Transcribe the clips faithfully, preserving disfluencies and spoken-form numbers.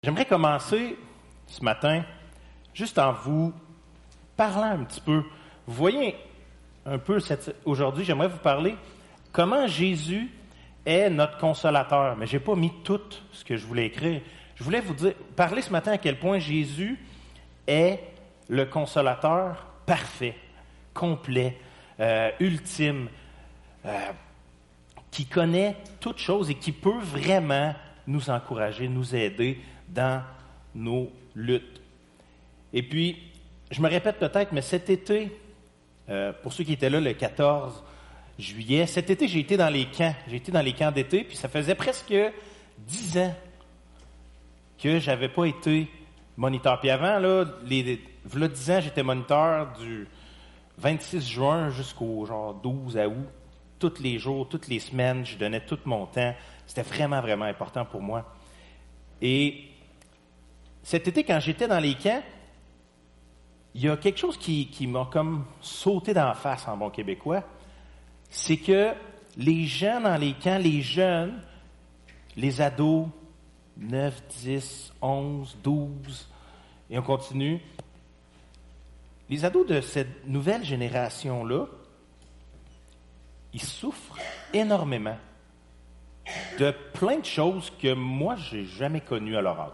J'aimerais commencer ce matin juste en vous parlant un petit peu. Vous voyez un peu cette, aujourd'hui, j'aimerais vous parler comment Jésus est notre consolateur. Mais j'ai pas mis tout ce que je voulais écrire. Je voulais vous dire, parler ce matin à quel point Jésus est le consolateur parfait, complet, euh, ultime, euh, qui connaît toutes choses et qui peut vraiment nous encourager, nous aider dans nos luttes. Et puis, je me répète peut-être, mais cet été, euh, pour ceux qui étaient là le quatorze juillet, cet été, j'ai été dans les camps. J'ai été dans les camps d'été, puis ça faisait presque dix ans que j'avais pas été moniteur. Puis avant, là, les, là dix ans, j'étais moniteur du vingt-six juin jusqu'au genre douze août. Tous les jours, toutes les semaines, je donnais tout mon temps. C'était vraiment, vraiment important pour moi. Et cet été, quand j'étais dans les camps, il y a quelque chose qui, qui m'a comme sauté dans la face en bon québécois. C'est que les gens dans les camps, les jeunes, les ados, neuf, dix, onze, douze, et on continue, les ados de cette nouvelle génération-là, ils souffrent énormément de plein de choses que moi, je n'ai jamais connues à leur âge.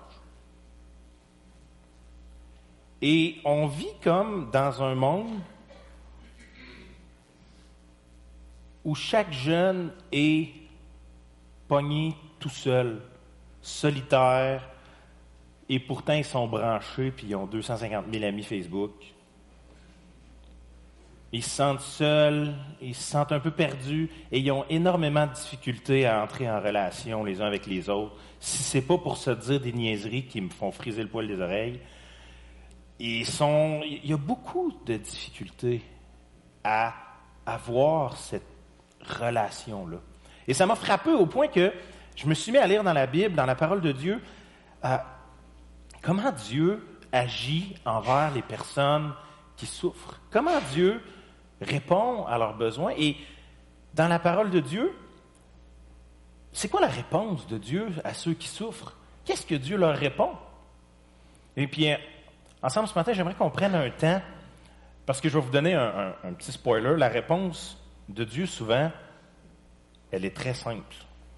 Et on vit comme dans un monde où chaque jeune est pogné tout seul, solitaire, et pourtant ils sont branchés puis ils ont deux cent cinquante mille amis Facebook. Ils se sentent seuls, ils se sentent un peu perdus et ils ont énormément de difficultés à entrer en relation les uns avec les autres. Si c'est pas pour se dire des niaiseries qui me font friser le poil des oreilles, ils sont, il y a beaucoup de difficultés à avoir cette relation-là. Et ça m'a frappé au point que je me suis mis à lire dans la Bible, dans la parole de Dieu, euh, comment Dieu agit envers les personnes qui souffrent. Comment Dieu répond à leurs besoins. Et dans la parole de Dieu, c'est quoi la réponse de Dieu à ceux qui souffrent? Qu'est-ce que Dieu leur répond? Et puis, ensemble ce matin, j'aimerais qu'on prenne un temps, parce que je vais vous donner un, un, un petit spoiler. La réponse de Dieu, souvent, elle est très simple.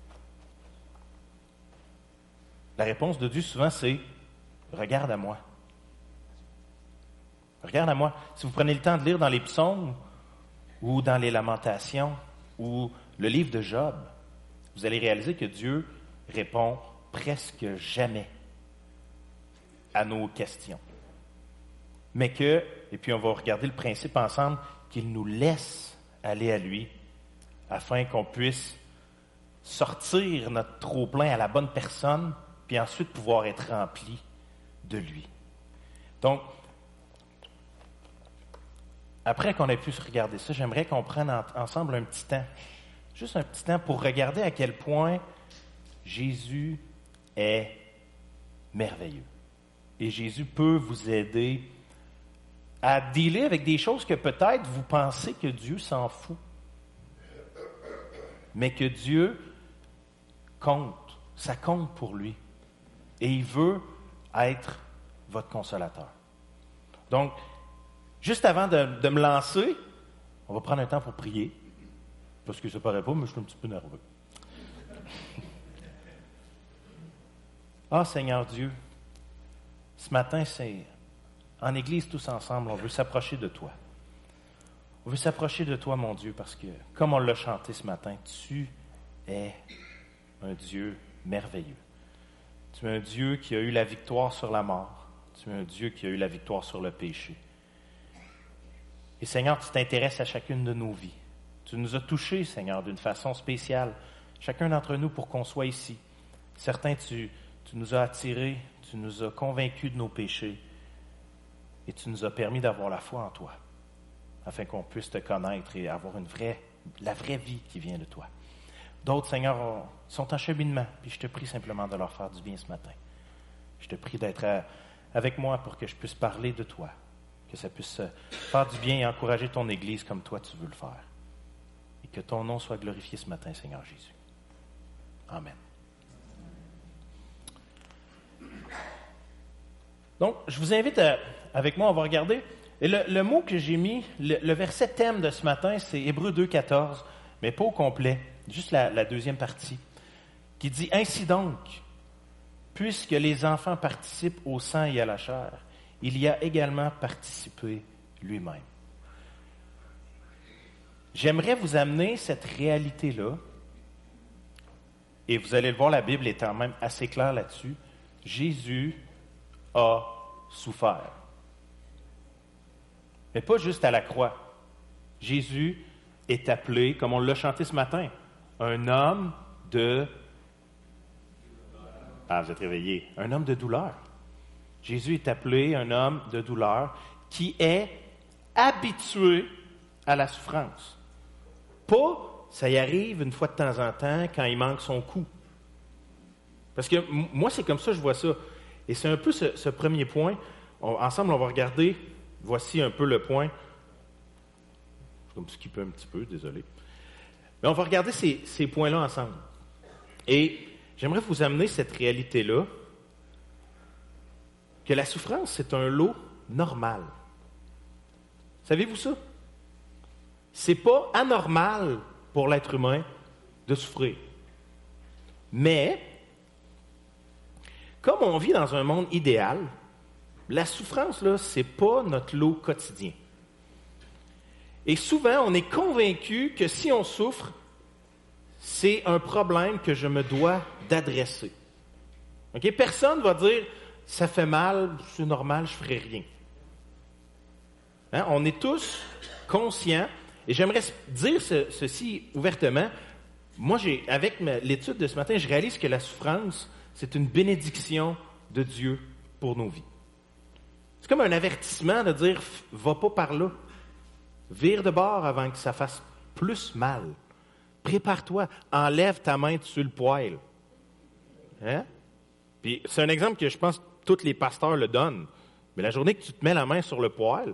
La réponse de Dieu, souvent, c'est « Regarde à moi ». Regarde à moi. Si vous prenez le temps de lire dans les psaumes ou dans les lamentations ou le livre de Job, vous allez réaliser que Dieu répond presque jamais à nos questions. Mais que, et puis on va regarder le principe ensemble, qu'il nous laisse aller à lui afin qu'on puisse sortir notre trop-plein à la bonne personne puis ensuite pouvoir être rempli de lui. Donc, après qu'on ait pu se regarder ça, j'aimerais qu'on prenne en, ensemble un petit temps, juste un petit temps pour regarder à quel point Jésus est merveilleux. Et Jésus peut vous aider à dealer avec des choses que peut-être vous pensez que Dieu s'en fout, mais que Dieu compte, ça compte pour lui. Et il veut être votre consolateur. Donc, juste avant de, de me lancer, on va prendre un temps pour prier, parce que ça ne paraît pas, mais je suis un petit peu nerveux. Ah, Seigneur Dieu, ce matin, c'est en Église tous ensemble, on veut s'approcher de toi. On veut s'approcher de toi, mon Dieu, parce que, comme on l'a chanté ce matin, tu es un Dieu merveilleux. Tu es un Dieu qui a eu la victoire sur la mort. Tu es un Dieu qui a eu la victoire sur le péché. Et Seigneur, tu t'intéresses à chacune de nos vies. Tu nous as touchés, Seigneur, d'une façon spéciale, chacun d'entre nous pour qu'on soit ici. Certains, tu, tu nous as attirés, tu nous as convaincus de nos péchés et tu nous as permis d'avoir la foi en toi, afin qu'on puisse te connaître et avoir une vraie, la vraie vie qui vient de toi. D'autres, Seigneur, sont en cheminement, puis je te prie simplement de leur faire du bien ce matin. Je te prie d'être à, avec moi pour que je puisse parler de toi, que ça puisse faire du bien et encourager ton Église comme toi tu veux le faire. Et que ton nom soit glorifié ce matin, Seigneur Jésus. Amen. Donc, je vous invite à, avec moi, on va regarder. Et le, le mot que j'ai mis, le, le verset thème de ce matin, c'est Hébreux deux, quatorze, mais pas au complet, juste la, la deuxième partie, qui dit « Ainsi donc, puisque les enfants participent au sang et à la chair, il y a également participé lui-même. » J'aimerais vous amener cette réalité-là, et vous allez le voir, la Bible est quand même assez claire là-dessus. Jésus a souffert. Mais pas juste à la croix. Jésus est appelé, comme on l'a chanté ce matin, un homme de... Ah, vous êtes réveillés. Un homme de douleur. Jésus est appelé un homme de douleur qui est habitué à la souffrance. Pas, ça y arrive une fois de temps en temps quand il manque son coup. Parce que m- moi, c'est comme ça que je vois ça. Et c'est un peu ce, ce premier point. On, ensemble, on va regarder. Voici un peu le point. Je vais me skipper un petit peu, désolé. Mais on va regarder ces, ces points-là ensemble. Et j'aimerais vous amener cette réalité-là, que la souffrance, c'est un lot normal. Savez-vous ça? C'est pas anormal pour l'être humain de souffrir. Mais, comme on vit dans un monde idéal, la souffrance, là, c'est pas notre lot quotidien. Et souvent, on est convaincu que si on souffre, c'est un problème que je me dois d'adresser. Okay? Personne ne va dire « ça fait mal, c'est normal, je ne ferai rien ». Hein? On est tous conscients, et j'aimerais dire ce, ceci ouvertement. Moi, j'ai, avec ma, l'étude de ce matin, je réalise que la souffrance, c'est une bénédiction de Dieu pour nos vies. C'est comme un avertissement de dire « va pas par là, vire de bord avant que ça fasse plus mal. Prépare-toi, enlève ta main sur le poêle. » Hein? Puis c'est un exemple que je pense que tous les pasteurs le donnent. Mais la journée que tu te mets la main sur le poêle,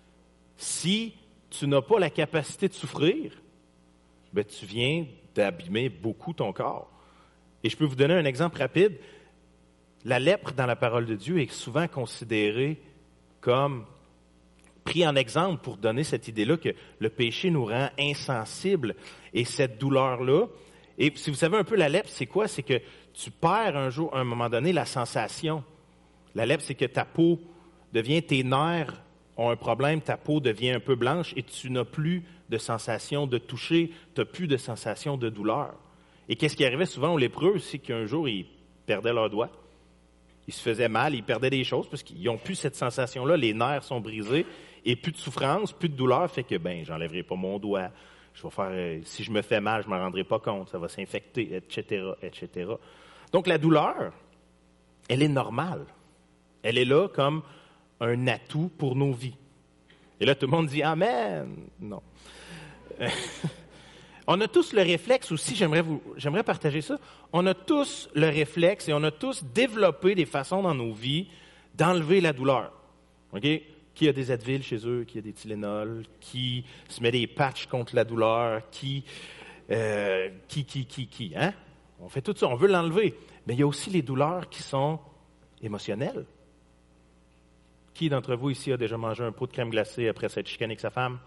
si tu n'as pas la capacité de souffrir, ben tu viens d'abîmer beaucoup ton corps. Et je peux vous donner un exemple rapide. La lèpre dans la parole de Dieu est souvent considérée comme pris en exemple pour donner cette idée-là que le péché nous rend insensibles et cette douleur-là. Et si vous savez un peu la lèpre, c'est quoi? C'est que tu perds un jour, à un moment donné, la sensation. La lèpre, c'est que ta peau devient, tes nerfs ont un problème, ta peau devient un peu blanche et tu n'as plus de sensation de toucher, tu n'as plus de sensation de douleur. Et qu'est-ce qui arrivait souvent aux lépreux, c'est qu'un jour, ils perdaient leurs doigts. Ils se faisaient mal, ils perdaient des choses parce qu'ils n'ont plus cette sensation-là, les nerfs sont brisés et plus de souffrance, plus de douleur, fait que, ben, j'enlèverai pas mon doigt, je vais faire, euh, si je me fais mal, je ne m'en rendrai pas compte, ça va s'infecter, et cetera, et cetera. Donc, la douleur, elle est normale. Elle est là comme un atout pour nos vies. Et là, tout le monde dit « Amen ». Non. On a tous le réflexe aussi, j'aimerais vous, j'aimerais partager ça, on a tous le réflexe et on a tous développé des façons dans nos vies d'enlever la douleur. OK? Qui a des Advil chez eux, qui a des Tylenol, qui se met des patchs contre la douleur, qui, euh, qui, qui, qui, qui, hein? On fait tout ça, on veut l'enlever. Mais il y a aussi les douleurs qui sont émotionnelles. Qui d'entre vous ici a déjà mangé un pot de crème glacée après s'être chicané avec sa femme?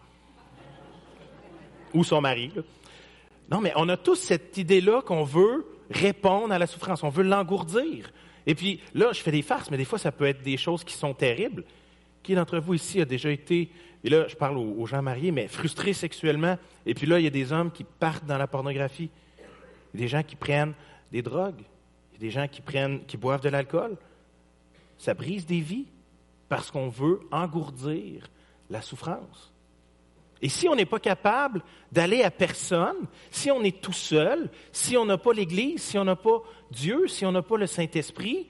Ou son mari, là? Non, mais on a tous cette idée-là qu'on veut répondre à la souffrance, on veut l'engourdir. Et puis là, je fais des farces, mais des fois, ça peut être des choses qui sont terribles. Qui d'entre vous ici a déjà été, et là, je parle aux, aux gens mariés, mais frustrés sexuellement, et puis là, il y a des hommes qui partent dans la pornographie, il y a des gens qui prennent des drogues, il y a des gens qui prennent, qui boivent de l'alcool. Ça brise des vies parce qu'on veut engourdir la souffrance. Et si on n'est pas capable d'aller à personne, si on est tout seul, si on n'a pas l'Église, si on n'a pas Dieu, si on n'a pas le Saint-Esprit,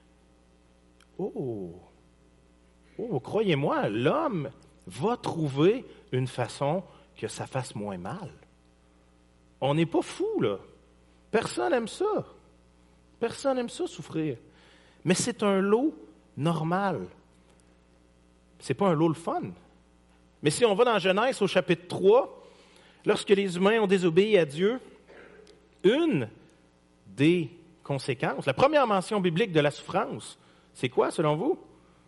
oh, oh, croyez-moi, l'homme va trouver une façon que ça fasse moins mal. On n'est pas fou, là. Personne n'aime ça. Personne n'aime ça, souffrir. Mais c'est un lot normal. C'est pas un lot le fun. Mais si on va dans Genèse au chapitre trois, lorsque les humains ont désobéi à Dieu, une des conséquences, la première mention biblique de la souffrance, c'est quoi selon vous?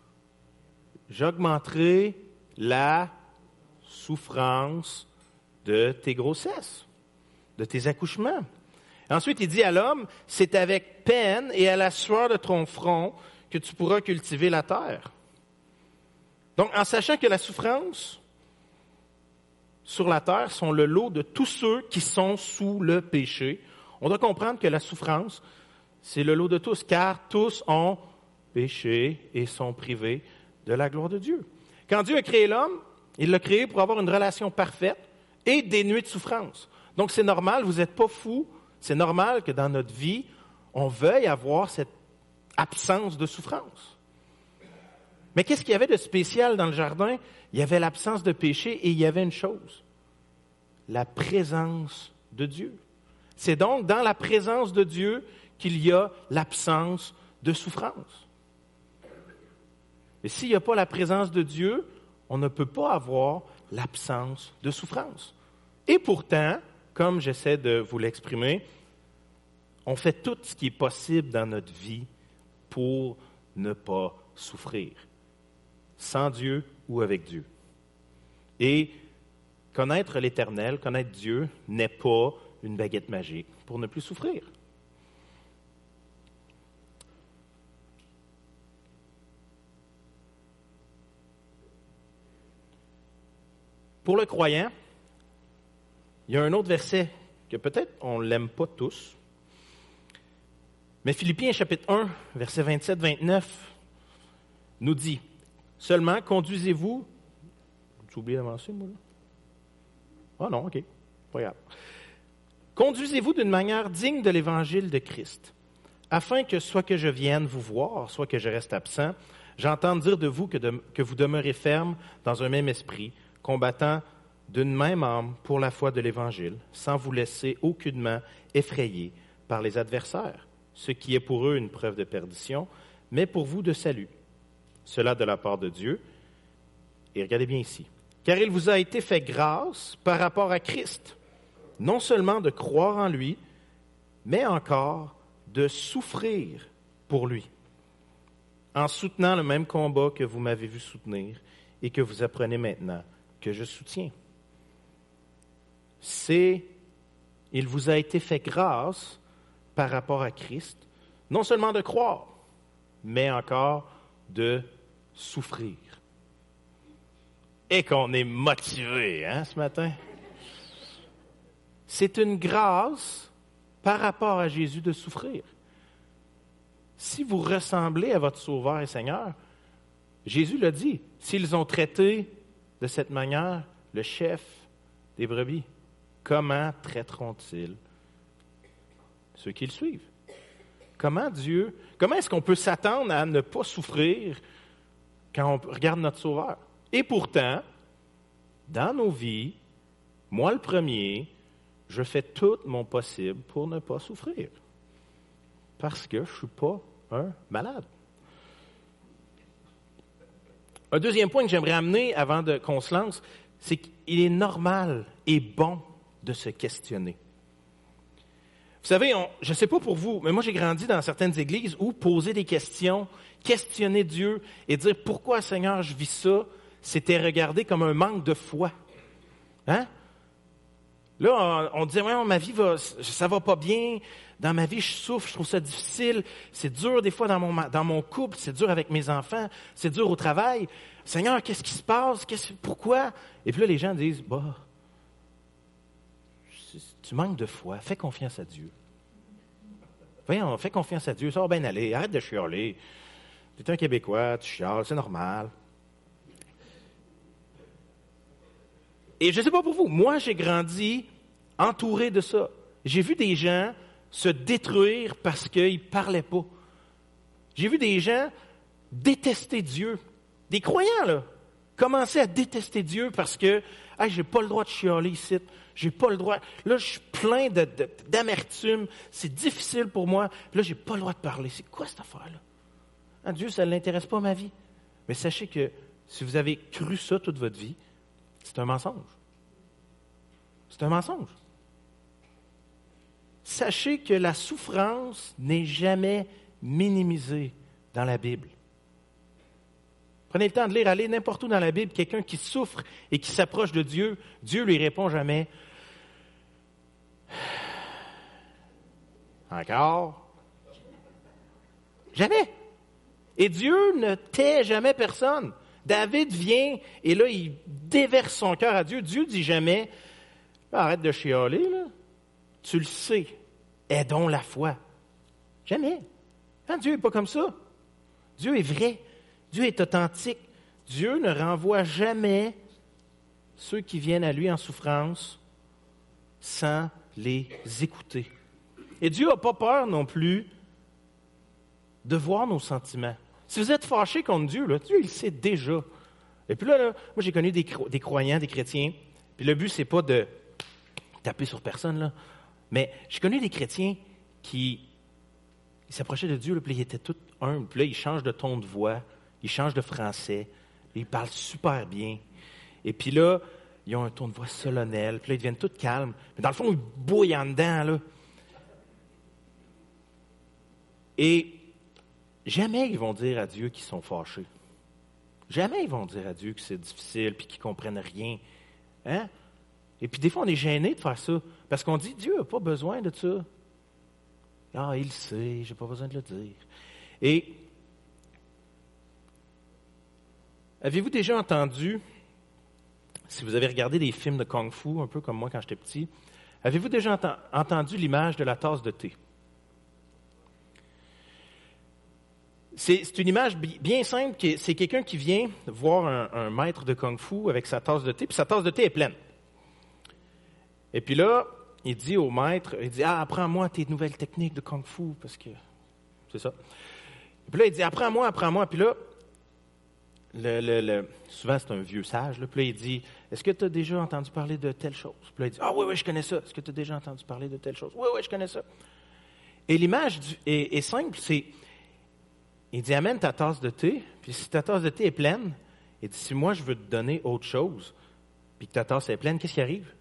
j'augmenterai la souffrance de tes grossesses, de tes accouchements. Ensuite, il dit à l'homme, c'est avec peine et à la sueur de ton front que tu pourras cultiver la terre. Donc, en sachant que la souffrance sur la terre sont le lot de tous ceux qui sont sous le péché, on doit comprendre que la souffrance, c'est le lot de tous, car tous ont péché et sont privés de la gloire de Dieu. Quand Dieu a créé l'homme, il l'a créé pour avoir une relation parfaite et dénuée de souffrance. Donc, c'est normal, vous n'êtes pas fous, c'est normal que dans notre vie, on veuille avoir cette absence de souffrance. Mais qu'est-ce qu'il y avait de spécial dans le jardin? Il y avait l'absence de péché et il y avait une chose, la présence de Dieu. C'est donc dans la présence de Dieu qu'il y a l'absence de souffrance. Et s'il n'y a pas la présence de Dieu, on ne peut pas avoir l'absence de souffrance. Et pourtant, comme j'essaie de vous l'exprimer, on fait tout ce qui est possible dans notre vie pour ne pas souffrir, sans Dieu ou avec Dieu. Et connaître l'Éternel, connaître Dieu, n'est pas une baguette magique pour ne plus souffrir. Pour le croyant, il y a un autre verset que peut-être on ne l'aime pas tous, mais Philippiens chapitre un, versets vingt-sept vingt-neuf, nous dit « Seulement conduisez-vous... » J'ai oublié d'avancer, moi, là? Ah non, OK, pas grave. « Conduisez-vous d'une manière digne de l'évangile de Christ, afin que soit que je vienne vous voir, soit que je reste absent, j'entende dire de vous que, de, que vous demeurez ferme dans un même esprit, combattant d'une même âme pour la foi de l'Évangile, sans vous laisser aucunement effrayer par les adversaires, ce qui est pour eux une preuve de perdition, mais pour vous de salut. Cela de la part de Dieu. Et regardez bien ici. Car il vous a été fait grâce par rapport à Christ, non seulement de croire en lui, mais encore de souffrir pour lui, en soutenant le même combat que vous m'avez vu soutenir et que vous apprenez maintenant que je soutiens. C'est, il vous a été fait grâce par rapport à Christ, non seulement de croire, mais encore de souffrir. Et qu'on est motivé, hein, ce matin? C'est une grâce par rapport à Jésus de souffrir. Si vous ressemblez à votre Sauveur et Seigneur, Jésus l'a dit, s'ils ont traité de cette manière le chef des brebis, comment traiteront-ils ceux qui le suivent? Comment Dieu, comment est-ce qu'on peut s'attendre à ne pas souffrir quand on regarde notre Sauveur? Et pourtant, dans nos vies, moi le premier, je fais tout mon possible pour ne pas souffrir. Parce que je ne suis pas un malade. Un deuxième point que j'aimerais amener avant de, qu'on se lance, c'est qu'il est normal et bon de se questionner. Vous savez, on, je ne sais pas pour vous, mais moi j'ai grandi dans certaines églises où poser des questions, questionner Dieu et dire « Pourquoi, Seigneur, je vis ça ?» c'était regardé comme un manque de foi. Hein? Là, on, on disait ouais, « Ma vie, va, ça va pas bien. Dans ma vie, je souffre, je trouve ça difficile. C'est dur des fois dans mon, dans mon couple, c'est dur avec mes enfants, c'est dur au travail. Seigneur, qu'est-ce qui se passe? Qu'est-ce, pourquoi? » Et puis là, les gens disent « Bah, tu manques de foi, fais confiance à Dieu. Voyons, fais confiance à Dieu, ça va bien aller, arrête de chialer. Tu es un Québécois, tu chiales, c'est normal. » Et je ne sais pas pour vous, moi j'ai grandi entouré de ça. J'ai vu des gens se détruire parce qu'ils ne parlaient pas. J'ai vu des gens détester Dieu. Des croyants, là, commencer à détester Dieu parce que hey, j'ai pas le droit de chialer ici, j'ai pas le droit. Là, je suis plein de, de, d'amertume, c'est difficile pour moi. Là, j'ai pas le droit de parler. C'est quoi cette affaire-là? Hein, Dieu, ça ne l'intéresse pas ma vie. Mais sachez que si vous avez cru ça toute votre vie, c'est un mensonge. C'est un mensonge. Sachez que la souffrance n'est jamais minimisée dans la Bible. Prenez le temps de lire, allez n'importe où dans la Bible, quelqu'un qui souffre et qui s'approche de Dieu, Dieu lui répond jamais. Encore? Jamais. Et Dieu ne tait jamais personne. David vient et là, il déverse son cœur à Dieu. Dieu dit jamais, arrête de chialer, là. Tu le sais. Aidons la foi. Jamais. Hein, Dieu n'est pas comme ça. Dieu est vrai. Dieu est authentique. Dieu ne renvoie jamais ceux qui viennent à lui en souffrance sans les écouter. Et Dieu n'a pas peur non plus de voir nos sentiments. Si vous êtes fâché contre Dieu, là, Dieu il le sait déjà. Et puis là, là moi j'ai connu des, cro- des croyants, des chrétiens, puis le but c'est pas de taper sur personne, là, mais j'ai connu des chrétiens qui ils s'approchaient de Dieu, là, puis ils étaient tous humbles, puis là ils changent de ton de voix, ils changent de français, ils parlent super bien, et puis là, ils ont un ton de voix solennel, puis là ils deviennent tous calmes, mais dans le fond ils bouillent en dedans, là. Et jamais ils vont dire à Dieu qu'ils sont fâchés. Jamais ils vont dire à Dieu que c'est difficile puis qu'ils ne comprennent rien. Hein? Et puis des fois, on est gêné de faire ça parce qu'on dit Dieu n'a pas besoin de ça. Ah, il le sait, je n'ai pas besoin de le dire. Et avez-vous déjà entendu, si vous avez regardé des films de kung-fu, un peu comme moi quand j'étais petit, avez-vous déjà enten- entendu l'image de la tasse de thé? C'est, c'est une image bien simple, qui est- c'est quelqu'un qui vient voir un, un maître de kung-fu avec sa tasse de thé, puis sa tasse de thé est pleine. Et puis là, il dit au maître, il dit « Ah, apprends-moi tes nouvelles techniques de kung-fu, parce que... » C'est ça. Et puis là, il dit « Apprends-moi, apprends-moi. » Puis là, le, le, le, souvent c'est un vieux sage, là, puis là, il dit « Est-ce que tu as déjà entendu parler de telle chose? » Puis là, il dit « Ah oui, oui, je connais ça. Est-ce que tu as déjà entendu parler de telle chose? Oui, oui, je connais ça. » Et l'image du, est, est simple, c'est... Il dit, amène ta tasse de thé, puis si ta tasse de thé est pleine, il dit, si moi je veux te donner autre chose, puis que ta tasse est pleine, qu'est-ce qui arrive?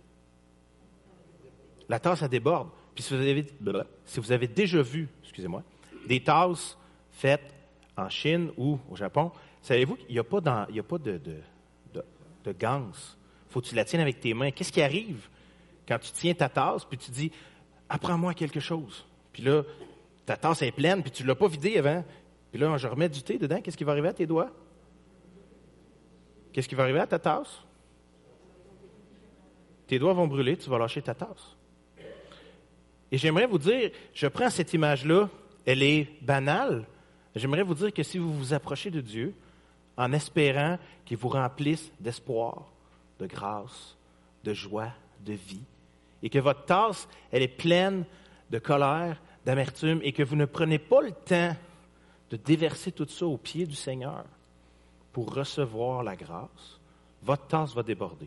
La tasse, elle déborde. Puis si vous avez, si vous avez déjà vu, excusez-moi, des tasses faites en Chine ou au Japon, savez-vous qu'il n'y a pas, dans, il y a pas de, de, de, de ganse. Il faut que tu la tiennes avec tes mains. Qu'est-ce qui arrive quand tu tiens ta tasse, puis tu dis, apprends-moi quelque chose. Puis là, ta tasse est pleine, puis tu ne l'as pas vidée avant. Puis là, je remets du thé dedans. Qu'est-ce qui va arriver à tes doigts? Qu'est-ce qui va arriver à ta tasse? Tes doigts vont brûler, tu vas lâcher ta tasse. Et j'aimerais vous dire, je prends cette image-là, elle est banale. J'aimerais vous dire que si vous vous approchez de Dieu, en espérant qu'il vous remplisse d'espoir, de grâce, de joie, de vie, et que votre tasse, elle est pleine de colère, d'amertume, et que vous ne prenez pas le temps de déverser tout ça aux pieds du Seigneur pour recevoir la grâce, votre tasse va déborder.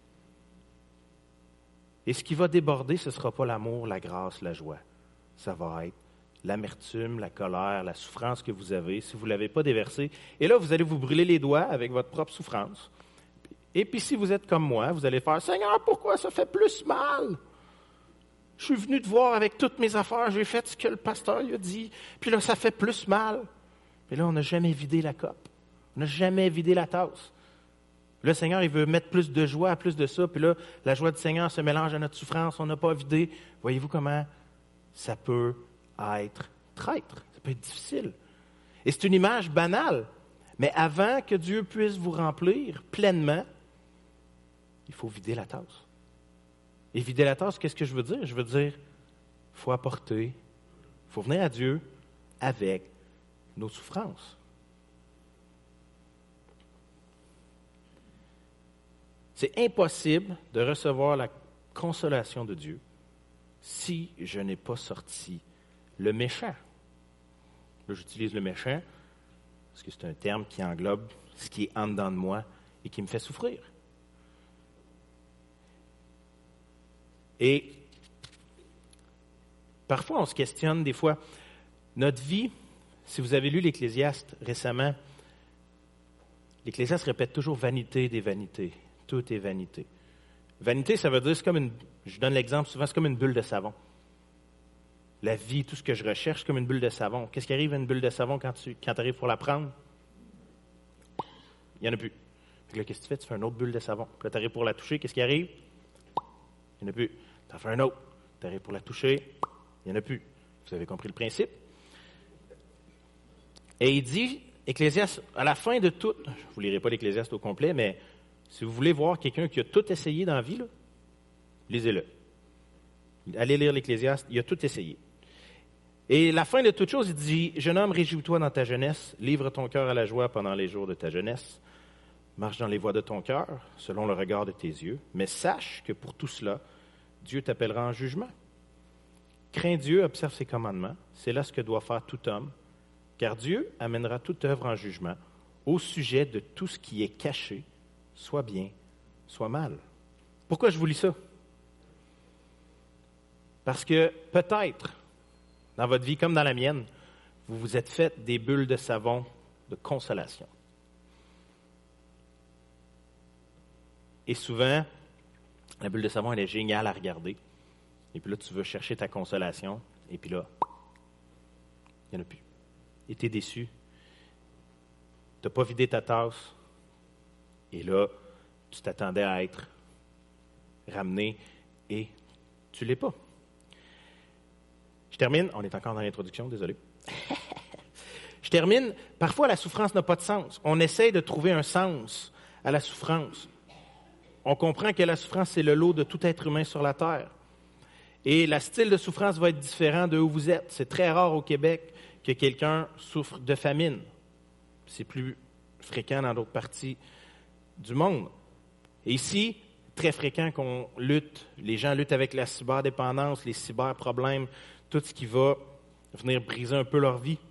Et ce qui va déborder, ce ne sera pas l'amour, la grâce, la joie. Ça va être l'amertume, la colère, la souffrance que vous avez, si vous ne l'avez pas déversée. Et là, vous allez vous brûler les doigts avec votre propre souffrance. Et puis si vous êtes comme moi, vous allez faire « Seigneur, pourquoi ça fait plus mal? Je suis venu te voir avec toutes mes affaires, j'ai fait ce que le pasteur lui a dit, puis là, ça fait plus mal. » Mais là, on n'a jamais vidé la coupe. On n'a jamais vidé la tasse. Le Seigneur, il veut mettre plus de joie, plus de ça, puis là, la joie du Seigneur se mélange à notre souffrance, on n'a pas vidé. Voyez-vous comment ça peut être traître, ça peut être difficile. Et c'est une image banale, mais avant que Dieu puisse vous remplir pleinement, il faut vider la tasse. Et vider la tasse, qu'est-ce que je veux dire? Je veux dire, il faut apporter, il faut venir à Dieu avec nos souffrances. C'est impossible de recevoir la consolation de Dieu si je n'ai pas sorti le méchant. Là, j'utilise le méchant parce que c'est un terme qui englobe ce qui est en dedans de moi et qui me fait souffrir. Et parfois, on se questionne des fois. Notre vie, si vous avez lu l'Ecclésiaste récemment, l'Ecclésiaste répète toujours « vanité des vanités ». Tout est vanité. Vanité, ça veut dire, c'est comme une, je donne l'exemple souvent, c'est comme une bulle de savon. La vie, tout ce que je recherche, c'est comme une bulle de savon. Qu'est-ce qui arrive à une bulle de savon quand tu quand arrives pour la prendre? Il n'y en a plus. Fait que là, qu'est-ce que tu fais? Tu fais une autre bulle de savon. Puis là, tu arrives pour la toucher. Qu'est-ce qui arrive? Il n'y en a plus. Tu en fais un autre. Tu arrives pour la toucher. Il n'y en a plus. Vous avez compris le principe? Et il dit, Ecclésiaste, à la fin de tout, je ne vous lirai pas l'Ecclésiaste au complet, mais si vous voulez voir quelqu'un qui a tout essayé dans la vie, là, lisez-le. Allez lire l'Ecclésiaste, il a tout essayé. Et la fin de toute chose, il dit, jeune homme, réjouis-toi dans ta jeunesse, livre ton cœur à la joie pendant les jours de ta jeunesse, marche dans les voies de ton cœur, selon le regard de tes yeux, mais sache que pour tout cela, Dieu t'appellera en jugement. Crains Dieu, observe ses commandements, c'est là ce que doit faire tout homme, car Dieu amènera toute œuvre en jugement au sujet de tout ce qui est caché, soit bien, soit mal. Pourquoi je vous lis ça? Parce que peut-être, dans votre vie comme dans la mienne, vous vous êtes fait des bulles de savon de consolation. Et souvent, la bulle de savon, elle est géniale à regarder. Et puis là, tu veux chercher ta consolation. Et puis là, il n'y en a plus. Et tu es déçu. Tu n'as pas vidé ta tasse. Et là, tu t'attendais à être ramené et tu ne l'es pas. Je termine. On est encore dans l'introduction, désolé. Je termine. Parfois, la souffrance n'a pas de sens. On essaie de trouver un sens à la souffrance. On comprend que la souffrance, c'est le lot de tout être humain sur la terre. Et le style de souffrance va être différent de où vous êtes. C'est très rare au Québec que quelqu'un souffre de famine. C'est plus fréquent dans d'autres parties du monde. Et ici, très fréquent qu'on lutte, les gens luttent avec la cyberdépendance, les cyberproblèmes, tout ce qui va venir briser un peu leur vie.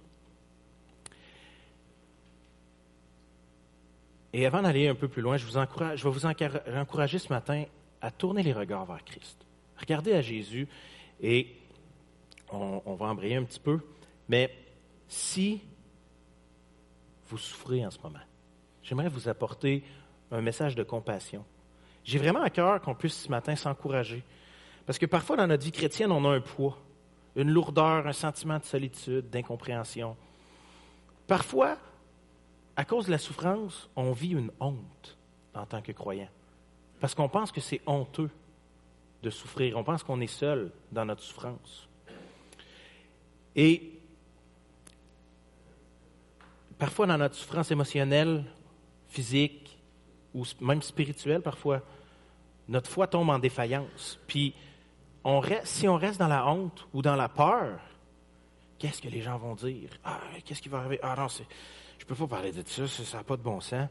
Et avant d'aller un peu plus loin, je, vous encourage, je vais vous encourager ce matin à tourner les regards vers Christ. Regardez à Jésus et on, on va embrayer un petit peu, mais si vous souffrez en ce moment, j'aimerais vous apporter un message de compassion. J'ai vraiment à cœur qu'on puisse ce matin s'encourager. Parce que parfois dans notre vie chrétienne, on a un poids, une lourdeur, un sentiment de solitude, d'incompréhension. Parfois, à cause de la souffrance, on vit une honte en tant que croyant. Parce qu'on pense que c'est honteux de souffrir. On pense qu'on est seul dans notre souffrance. Et parfois, dans notre souffrance émotionnelle, physique ou même spirituelle, parfois, notre foi tombe en défaillance. Puis, on reste, si on reste dans la honte ou dans la peur, qu'est-ce que les gens vont dire? Ah, qu'est-ce qui va arriver? Ah non, c'est... je ne peux pas parler de ça, ça n'a pas de bon sens.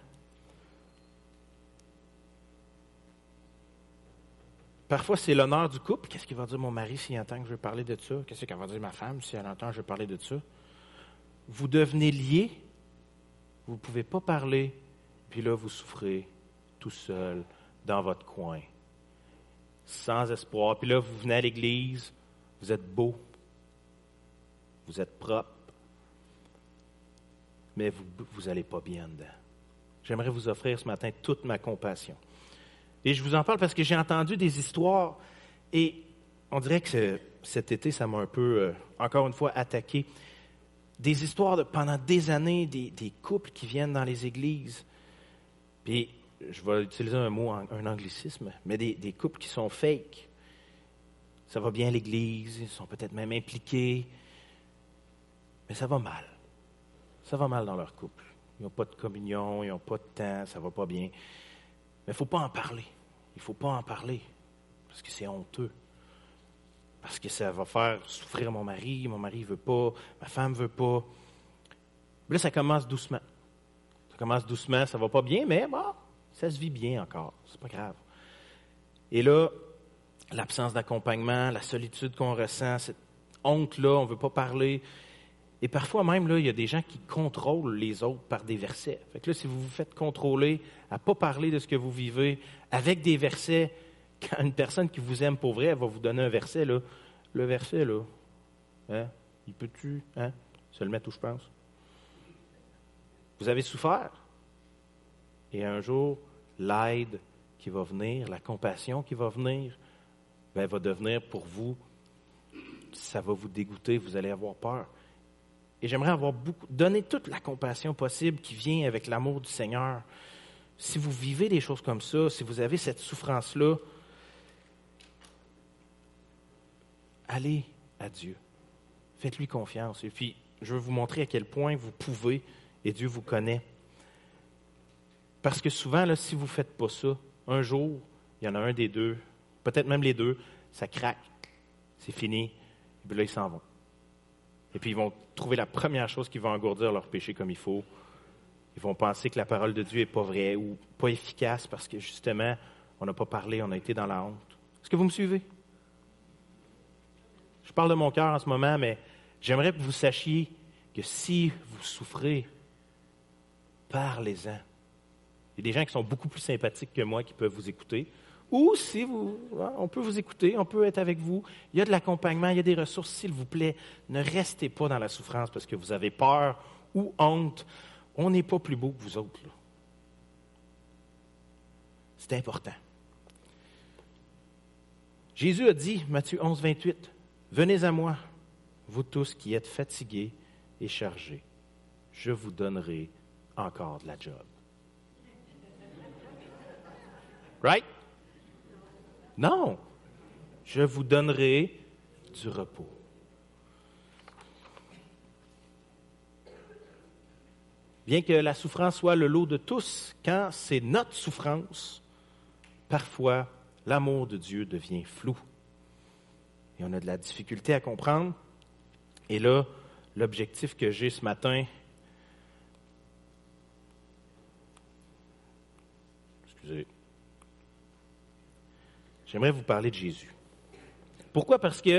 Parfois, c'est l'honneur du couple. Qu'est-ce qu'il va dire mon mari s'il entend que je veux parler de ça? Qu'est-ce qu'elle va dire ma femme si elle entend que je veux parler de ça? Vous devenez liés, vous ne pouvez pas parler, puis là, vous souffrez tout seul, dans votre coin, sans espoir. Puis là, vous venez à l'église, vous êtes beau, vous êtes propre, mais vous n'allez pas bien dedans. J'aimerais vous offrir ce matin toute ma compassion. Et je vous en parle parce que j'ai entendu des histoires et on dirait que ce, cet été, ça m'a un peu, euh, encore une fois, attaqué. Des histoires de pendant des années, des, des couples qui viennent dans les églises. Puis, je vais utiliser un mot, un anglicisme, mais des, des couples qui sont fake. Ça va bien à l'église, ils sont peut-être même impliqués, mais ça va mal. Ça va mal dans leur couple. Ils n'ont pas de communion, ils n'ont pas de temps, ça ne va pas bien. Mais il ne faut pas en parler. Il ne faut pas en parler, parce que c'est honteux. Parce que ça va faire souffrir mon mari, mon mari ne veut pas, ma femme ne veut pas. Là, ça commence doucement. Ça commence doucement, ça ne va pas bien, mais bon, ça se vit bien encore, c'est pas grave. Et là, l'absence d'accompagnement, la solitude qu'on ressent, cette honte-là, on ne veut pas parler. Et parfois même, là, il y a des gens qui contrôlent les autres par des versets. Fait que là, si vous vous faites contrôler à ne pas parler de ce que vous vivez avec des versets, quand une personne qui vous aime pour vrai, elle va vous donner un verset, là, le verset, là, hein, il peut-tu, hein, se le mettre où je pense? Vous avez souffert. Et un jour, l'aide qui va venir, la compassion qui va venir, ben, va devenir pour vous, ça va vous dégoûter, vous allez avoir peur. Et j'aimerais avoir beaucoup, donner toute la compassion possible qui vient avec l'amour du Seigneur. Si vous vivez des choses comme ça, si vous avez cette souffrance-là, allez à Dieu. Faites-lui confiance. Et puis, je veux vous montrer à quel point vous pouvez et Dieu vous connaît. Parce que souvent, là, si vous ne faites pas ça, un jour, il y en a un des deux, peut-être même les deux, ça craque, c'est fini, et puis là, ils s'en vont. Et puis, ils vont trouver la première chose qui va engourdir leur péché comme il faut. Ils vont penser que la parole de Dieu n'est pas vraie ou pas efficace parce que, justement, on n'a pas parlé, on a été dans la honte. Est-ce que vous me suivez? Je parle de mon cœur en ce moment, mais j'aimerais que vous sachiez que si vous souffrez, parlez-en. Il y a des gens qui sont beaucoup plus sympathiques que moi qui peuvent vous écouter. Ou si vous, on peut vous écouter, on peut être avec vous. Il y a de l'accompagnement, il y a des ressources, s'il vous plaît. Ne restez pas dans la souffrance parce que vous avez peur ou honte. On n'est pas plus beau que vous autres, là. C'est important. Jésus a dit, Matthieu onze, vingt-huit, « Venez à moi, vous tous qui êtes fatigués et chargés. Je vous donnerai encore de la job. » Right? Non. Je vous donnerai du repos. Bien que la souffrance soit le lot de tous, quand c'est notre souffrance, parfois l'amour de Dieu devient flou. Et on a de la difficulté à comprendre. Et là, l'objectif que j'ai ce matin, excusez, j'aimerais vous parler de Jésus. Pourquoi? Parce que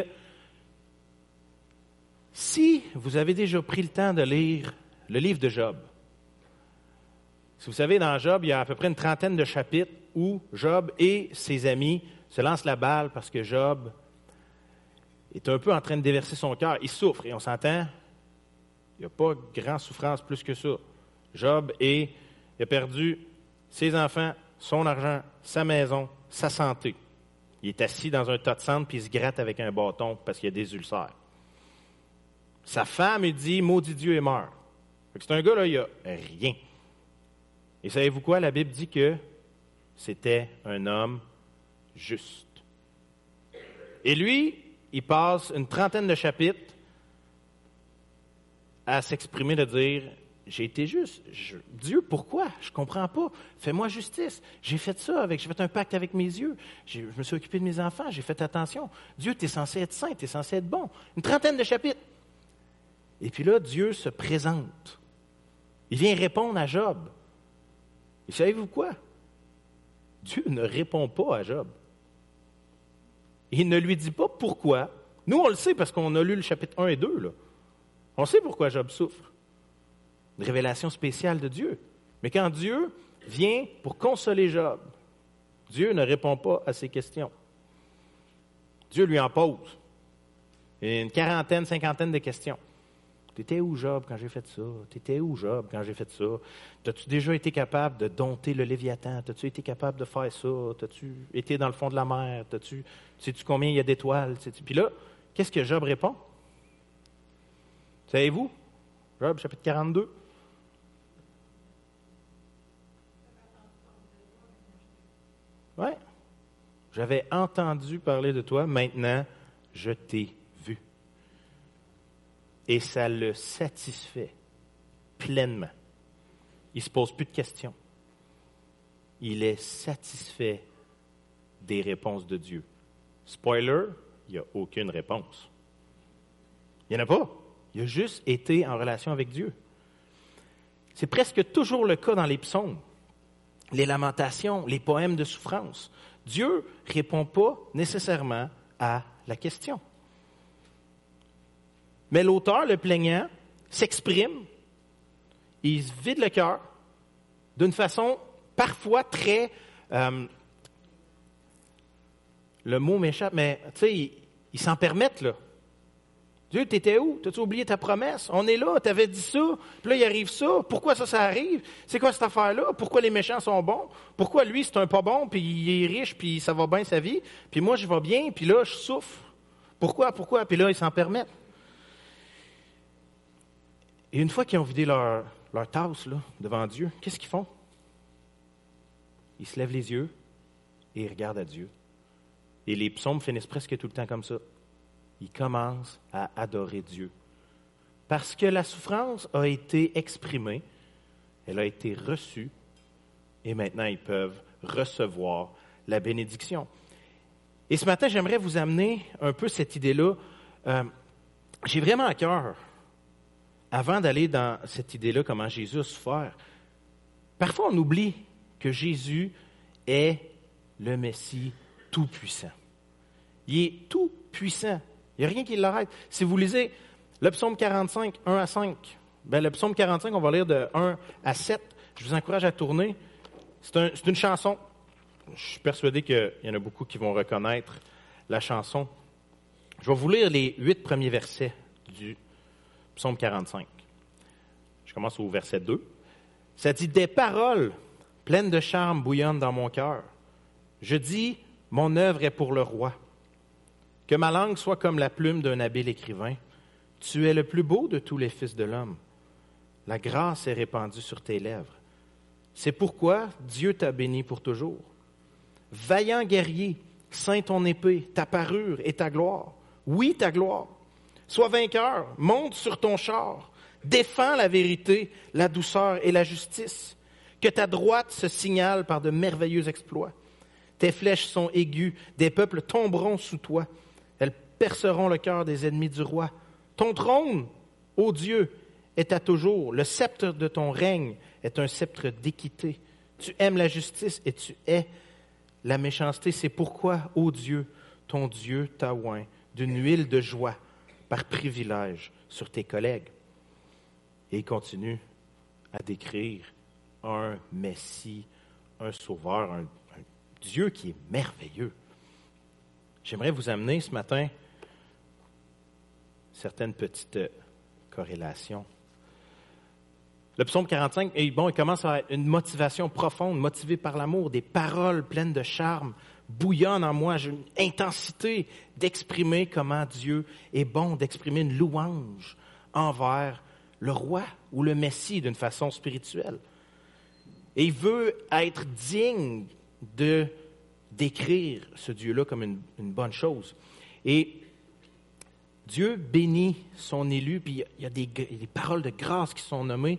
si vous avez déjà pris le temps de lire le livre de Job, si vous savez, dans Job, il y a à peu près une trentaine de chapitres où Job et ses amis se lancent la balle parce que Job est un peu en train de déverser son cœur. Il souffre, et on s'entend, il n'y a pas grande souffrance plus que ça. Job est, il a perdu ses enfants, son argent, sa maison, sa santé. Il est assis dans un tas de cendres puis il se gratte avec un bâton parce qu'il a des ulcères. Sa femme, il dit, maudit Dieu et meurt. C'est un gars, là, il n'y a rien. Et savez-vous quoi? La Bible dit que c'était un homme juste. Et lui, il passe une trentaine de chapitres à s'exprimer, de dire, j'ai été juste. Je, Dieu, pourquoi? Je ne comprends pas. Fais-moi justice. J'ai fait ça, avec, j'ai fait un pacte avec mes yeux. J'ai, je me suis occupé de mes enfants, j'ai fait attention. Dieu, tu es censé être saint, tu es censé être bon. Une trentaine de chapitres. Et puis là, Dieu se présente. Il vient répondre à Job. Et savez-vous quoi? Dieu ne répond pas à Job. Il ne lui dit pas pourquoi. Nous, on le sait parce qu'on a lu le chapitre un et deux. Là. On sait pourquoi Job souffre. Une révélation spéciale de Dieu. Mais quand Dieu vient pour consoler Job, Dieu ne répond pas à ses questions. Dieu lui en pose. Une quarantaine, cinquantaine de questions. T'étais où, Job, quand j'ai fait ça? T'étais où, Job, quand j'ai fait ça? T'as-tu déjà été capable de dompter le Léviathan? T'as-tu été capable de faire ça? T'as-tu été dans le fond de la mer? T'as-tu, sais-tu combien il y a d'étoiles? Sais-tu? Puis là, qu'est-ce que Job répond? Savez-vous? Job, chapitre quarante-deux. Oui. J'avais entendu parler de toi, maintenant, je t'ai vu. Et ça le satisfait pleinement. Il ne se pose plus de questions. Il est satisfait des réponses de Dieu. Spoiler, il n'y a aucune réponse. Il n'y en a pas. Il a juste été en relation avec Dieu. C'est presque toujours le cas dans les psaumes, les lamentations, les poèmes de souffrance. Dieu ne répond pas nécessairement à la question. Mais l'auteur, le plaignant, s'exprime, il se vide le cœur d'une façon parfois très... Euh, le mot m'échappe, mais tu sais, ils, ils s'en permettent, là. Dieu, t'étais où? T'as-tu oublié ta promesse? On est là, t'avais dit ça, puis là, il arrive ça. Pourquoi ça, ça arrive? C'est quoi cette affaire-là? Pourquoi les méchants sont bons? Pourquoi lui, c'est un pas bon, puis il est riche, puis ça va bien sa vie? Puis moi, je vais bien, puis là, je souffre. Pourquoi? Pourquoi? Puis là, ils s'en permettent. Et une fois qu'ils ont vidé leur, leur tasse là, devant Dieu, qu'est-ce qu'ils font? Ils se lèvent les yeux et ils regardent à Dieu. Et les psaumes finissent presque tout le temps comme ça. Ils commencent à adorer Dieu. Parce que la souffrance a été exprimée, elle a été reçue, et maintenant ils peuvent recevoir la bénédiction. Et ce matin, j'aimerais vous amener un peu cette idée-là. Euh, j'ai vraiment à cœur, avant d'aller dans cette idée-là, comment Jésus a souffert, parfois on oublie que Jésus est le Messie tout-puissant. Il est tout-puissant. Il n'y a rien qui l'arrête. Si vous lisez le psaume quarante-cinq, un à cinq, ben le psaume quarante-cinq, on va lire de un à sept. Je vous encourage à tourner. C'est, un, c'est une chanson. Je suis persuadé qu'il y en a beaucoup qui vont reconnaître la chanson. Je vais vous lire les huit premiers versets du psaume quarante-cinq. Je commence au verset deux. Ça dit « Des paroles pleines de charme bouillonnent dans mon cœur. Je dis, mon œuvre est pour le roi. Que ma langue soit comme la plume d'un habile écrivain. Tu es le plus beau de tous les fils de l'homme. La grâce est répandue sur tes lèvres. C'est pourquoi Dieu t'a béni pour toujours. Vaillant guerrier, ceins ton épée, ta parure et ta gloire. Oui, ta gloire. Sois vainqueur, monte sur ton char. Défends la vérité, la douceur et la justice. Que ta droite se signale par de merveilleux exploits. Tes flèches sont aiguës, des peuples tomberont sous toi. Elles perceront le cœur des ennemis du roi. Ton trône, ô Dieu, est à toujours. Le sceptre de ton règne est un sceptre d'équité. Tu aimes la justice et tu hais la méchanceté. C'est pourquoi, ô Dieu, ton Dieu t'a oint d'une huile de joie par privilège sur tes collègues. Et il continue à décrire un Messie, un Sauveur, un, un Dieu qui est merveilleux. J'aimerais vous amener ce matin certaines petites corrélations. Le psaume quarante-cinq, et bon, il commence à être une motivation profonde, motivée par l'amour, des paroles pleines de charme, bouillonnent en moi. J'ai une intensité d'exprimer comment Dieu est bon, d'exprimer une louange envers le roi ou le Messie d'une façon spirituelle. Et il veut être digne de décrire ce Dieu-là comme une, une bonne chose. Et Dieu bénit son élu, puis il y a des, des paroles de grâce qui sont nommées.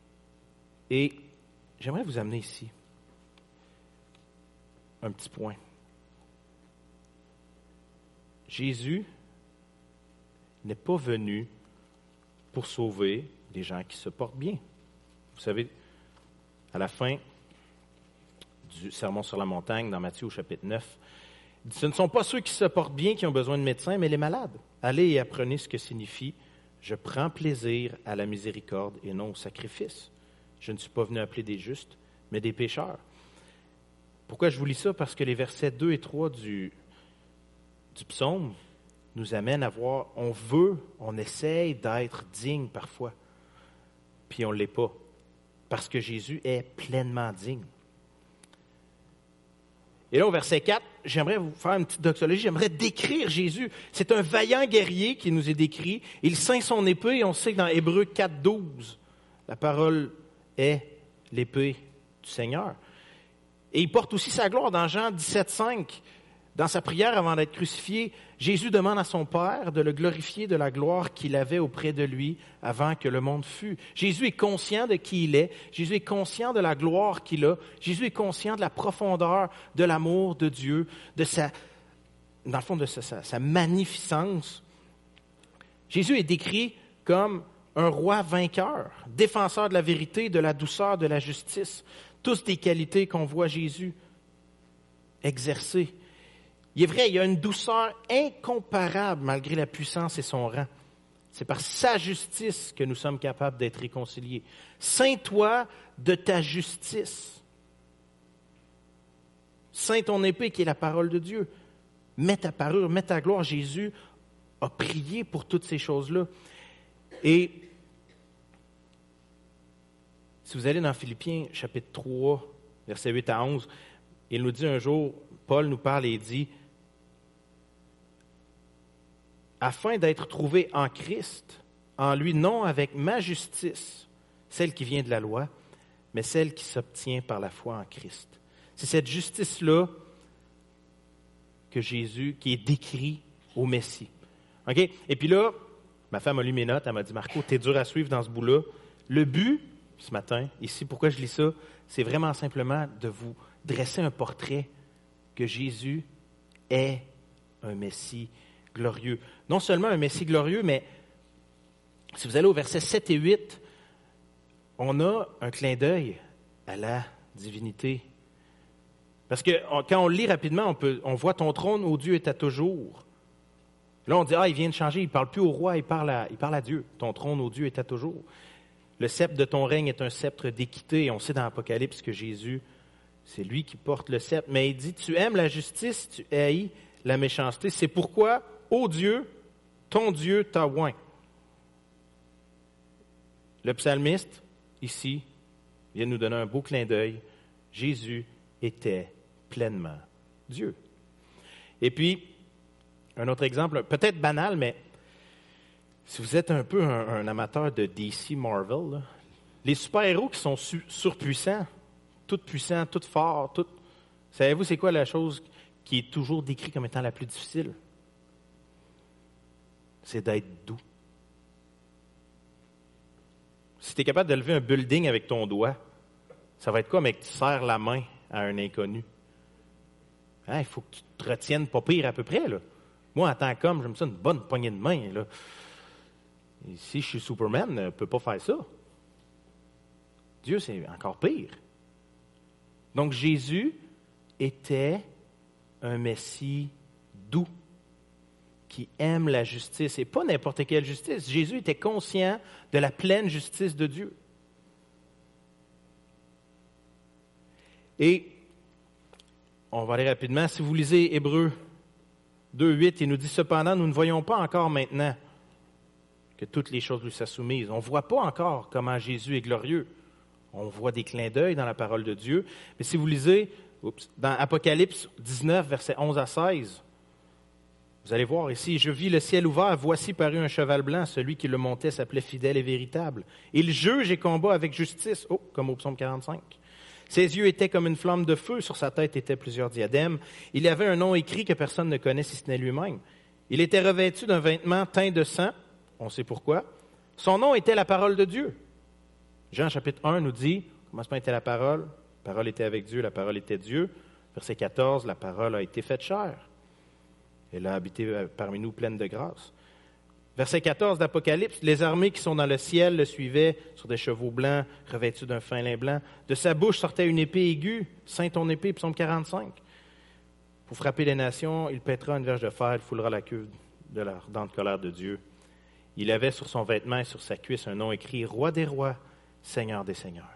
Et j'aimerais vous amener ici un petit point. Jésus n'est pas venu pour sauver des gens qui se portent bien. Vous savez, à la fin du Sermon sur la montagne, dans Matthieu au chapitre neuf, il dit, ce ne sont pas ceux qui se portent bien qui ont besoin de médecins, mais les malades. Allez et apprenez ce que signifie « Je prends plaisir à la miséricorde et non au sacrifice. Je ne suis pas venu appeler des justes, mais des pécheurs. » Pourquoi je vous lis ça? Parce que les versets deux et trois du, du psaume nous amènent à voir, on veut, on essaye d'être digne parfois, puis on ne l'est pas, parce que Jésus est pleinement digne. Et là, au verset quatre, j'aimerais vous faire une petite doxologie, j'aimerais décrire Jésus. C'est un vaillant guerrier qui nous est décrit. Il ceint son épée, et on sait que dans Hébreux quatre, douze, la parole est l'épée du Seigneur. Et il porte aussi sa gloire dans Jean dix-sept, cinq. Dans sa prière avant d'être crucifié, Jésus demande à son Père de le glorifier de la gloire qu'il avait auprès de lui avant que le monde fût. Jésus est conscient de qui il est. Jésus est conscient de la gloire qu'il a. Jésus est conscient de la profondeur de l'amour de Dieu, de sa, dans le fond, de sa, sa, sa magnificence. Jésus est décrit comme un roi vainqueur, défenseur de la vérité, de la douceur, de la justice. Tous des qualités qu'on voit Jésus exercer. Il est vrai, il y a une douceur incomparable malgré la puissance et son rang. C'est par sa justice que nous sommes capables d'être réconciliés. Ceins-toi de ta justice. Ceins ton épée qui est la parole de Dieu. Mets ta parure, mets ta gloire. Jésus a prié pour toutes ces choses-là. Et si vous allez dans Philippiens chapitre trois, versets huit à onze, il nous dit un jour, Paul nous parle et dit, afin d'être trouvé en Christ, en lui non avec ma justice, celle qui vient de la loi, mais celle qui s'obtient par la foi en Christ. C'est cette justice-là que Jésus, qui est décrit au Messie. OK? Et puis là, ma femme a lu mes notes, elle m'a dit « Marco, t'es dur à suivre dans ce bout-là. » Le but, ce matin, ici, pourquoi je lis ça, c'est vraiment simplement de vous dresser un portrait que Jésus est un Messie glorieux. Non seulement un Messie glorieux, mais si vous allez au verset sept et huit, on a un clin d'œil à la divinité. Parce que quand on le lit rapidement, on, peut, on voit « Ton trône, ô Dieu, est à toujours ». Là, on dit « Ah, il vient de changer, il ne parle plus au roi, il parle, à, il parle à Dieu. Ton trône, ô Dieu, est à toujours. Le sceptre de ton règne est un sceptre d'équité. » Et on sait dans l'Apocalypse que Jésus, c'est lui qui porte le sceptre. Mais il dit « Tu aimes la justice, tu haïs la méchanceté. C'est pourquoi, ô Dieu, ton Dieu t'a oint. » Le psalmiste, ici, vient nous donner un beau clin d'œil. Jésus était pleinement Dieu. Et puis, un autre exemple, peut-être banal, mais si vous êtes un peu un, un amateur de D C Marvel, là, les super-héros qui sont su, surpuissants, tout puissants, tout forts, tout... Savez-vous c'est quoi la chose qui est toujours décrite comme étant la plus difficile? C'est d'être doux. Si tu es capable de lever un building avec ton doigt, ça va être quoi, mais que tu serres la main à un inconnu? Hein, il faut que tu te retiennes pas pire à peu près, là. Moi, en tant qu'homme, j'aime ça une bonne poignée de main, là. Et si je suis Superman, je ne peux pas faire ça. Dieu, c'est encore pire. Donc, Jésus était un Messie doux, qui aime la justice, et pas n'importe quelle justice. Jésus était conscient de la pleine justice de Dieu. Et, on va aller rapidement, si vous lisez Hébreux deux huit, il nous dit « Cependant, nous ne voyons pas encore maintenant que toutes les choses lui soient soumises. » On ne voit pas encore comment Jésus est glorieux. On voit des clins d'œil dans la parole de Dieu. Mais si vous lisez oups, dans Apocalypse dix-neuf, versets onze à seize, vous allez voir ici, « Je vis le ciel ouvert, voici parut un cheval blanc, celui qui le montait s'appelait fidèle et véritable. Il juge et combat avec justice. » Oh, comme au psaume quarante-cinq. Ses yeux étaient comme une flamme de feu, sur sa tête étaient plusieurs diadèmes. Il y avait un nom écrit que personne ne connaît si ce n'est lui-même. Il était revêtu d'un vêtement teint de sang, on sait pourquoi. Son nom était la parole de Dieu. Jean chapitre un nous dit, commencement était la parole, la parole était avec Dieu, la parole était Dieu. Verset quatorze, la parole a été faite chair. Elle a habité parmi nous pleine de grâce. Verset quatorze d'Apocalypse, les armées qui sont dans le ciel le suivaient sur des chevaux blancs, revêtus d'un fin lin blanc. De sa bouche sortait une épée aiguë, ceint ton épée, psaume quarante-cinq. Pour frapper les nations, il pètera une verge de fer, il foulera la queue de la ardente colère de Dieu. Il avait sur son vêtement et sur sa cuisse un nom écrit, Roi des rois, Seigneur des seigneurs.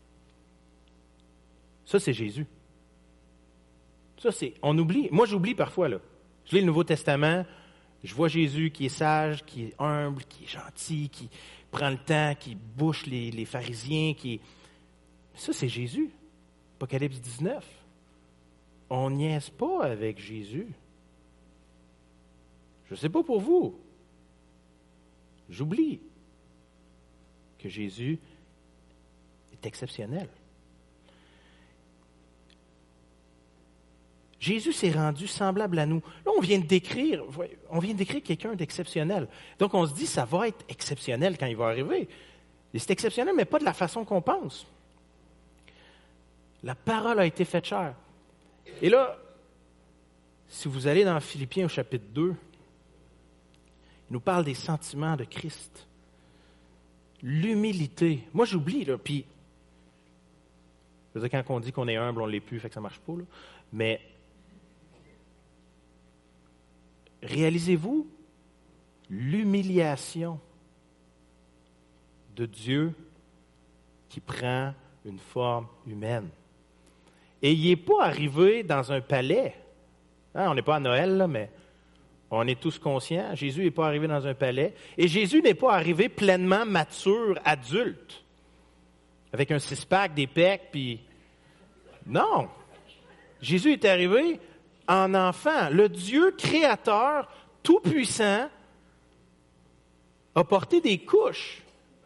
Ça, c'est Jésus. Ça, c'est, on oublie. Moi, j'oublie parfois, là. Je lis le Nouveau Testament, je vois Jésus qui est sage, qui est humble, qui est gentil, qui prend le temps, qui bouche les, les pharisiens, qui est... Ça, c'est Jésus. Apocalypse dix-neuf. On niaise pas avec Jésus. Je ne sais pas pour vous. J'oublie que Jésus est exceptionnel. Jésus s'est rendu semblable à nous. Là, on vient de décrire, on vient de décrire quelqu'un d'exceptionnel. Donc, on se dit, ça va être exceptionnel quand il va arriver. Et c'est exceptionnel, mais pas de la façon qu'on pense. La parole a été faite chair. Et là, si vous allez dans Philippiens au chapitre deux, il nous parle des sentiments de Christ. L'humilité. Moi, j'oublie, là, puis, je veux dire, quand on dit qu'on est humble, on ne l'est plus, fait que ça ne marche pas, là. Mais, réalisez-vous l'humiliation de Dieu qui prend une forme humaine. Et il n'est pas arrivé dans un palais. Hein, on n'est pas à Noël, là, mais on est tous conscients. Jésus n'est pas arrivé dans un palais. Et Jésus n'est pas arrivé pleinement mature, adulte, avec un six-pack, des pecs, puis... Non! Jésus est arrivé en enfant. Le Dieu créateur, tout-puissant, a porté des couches.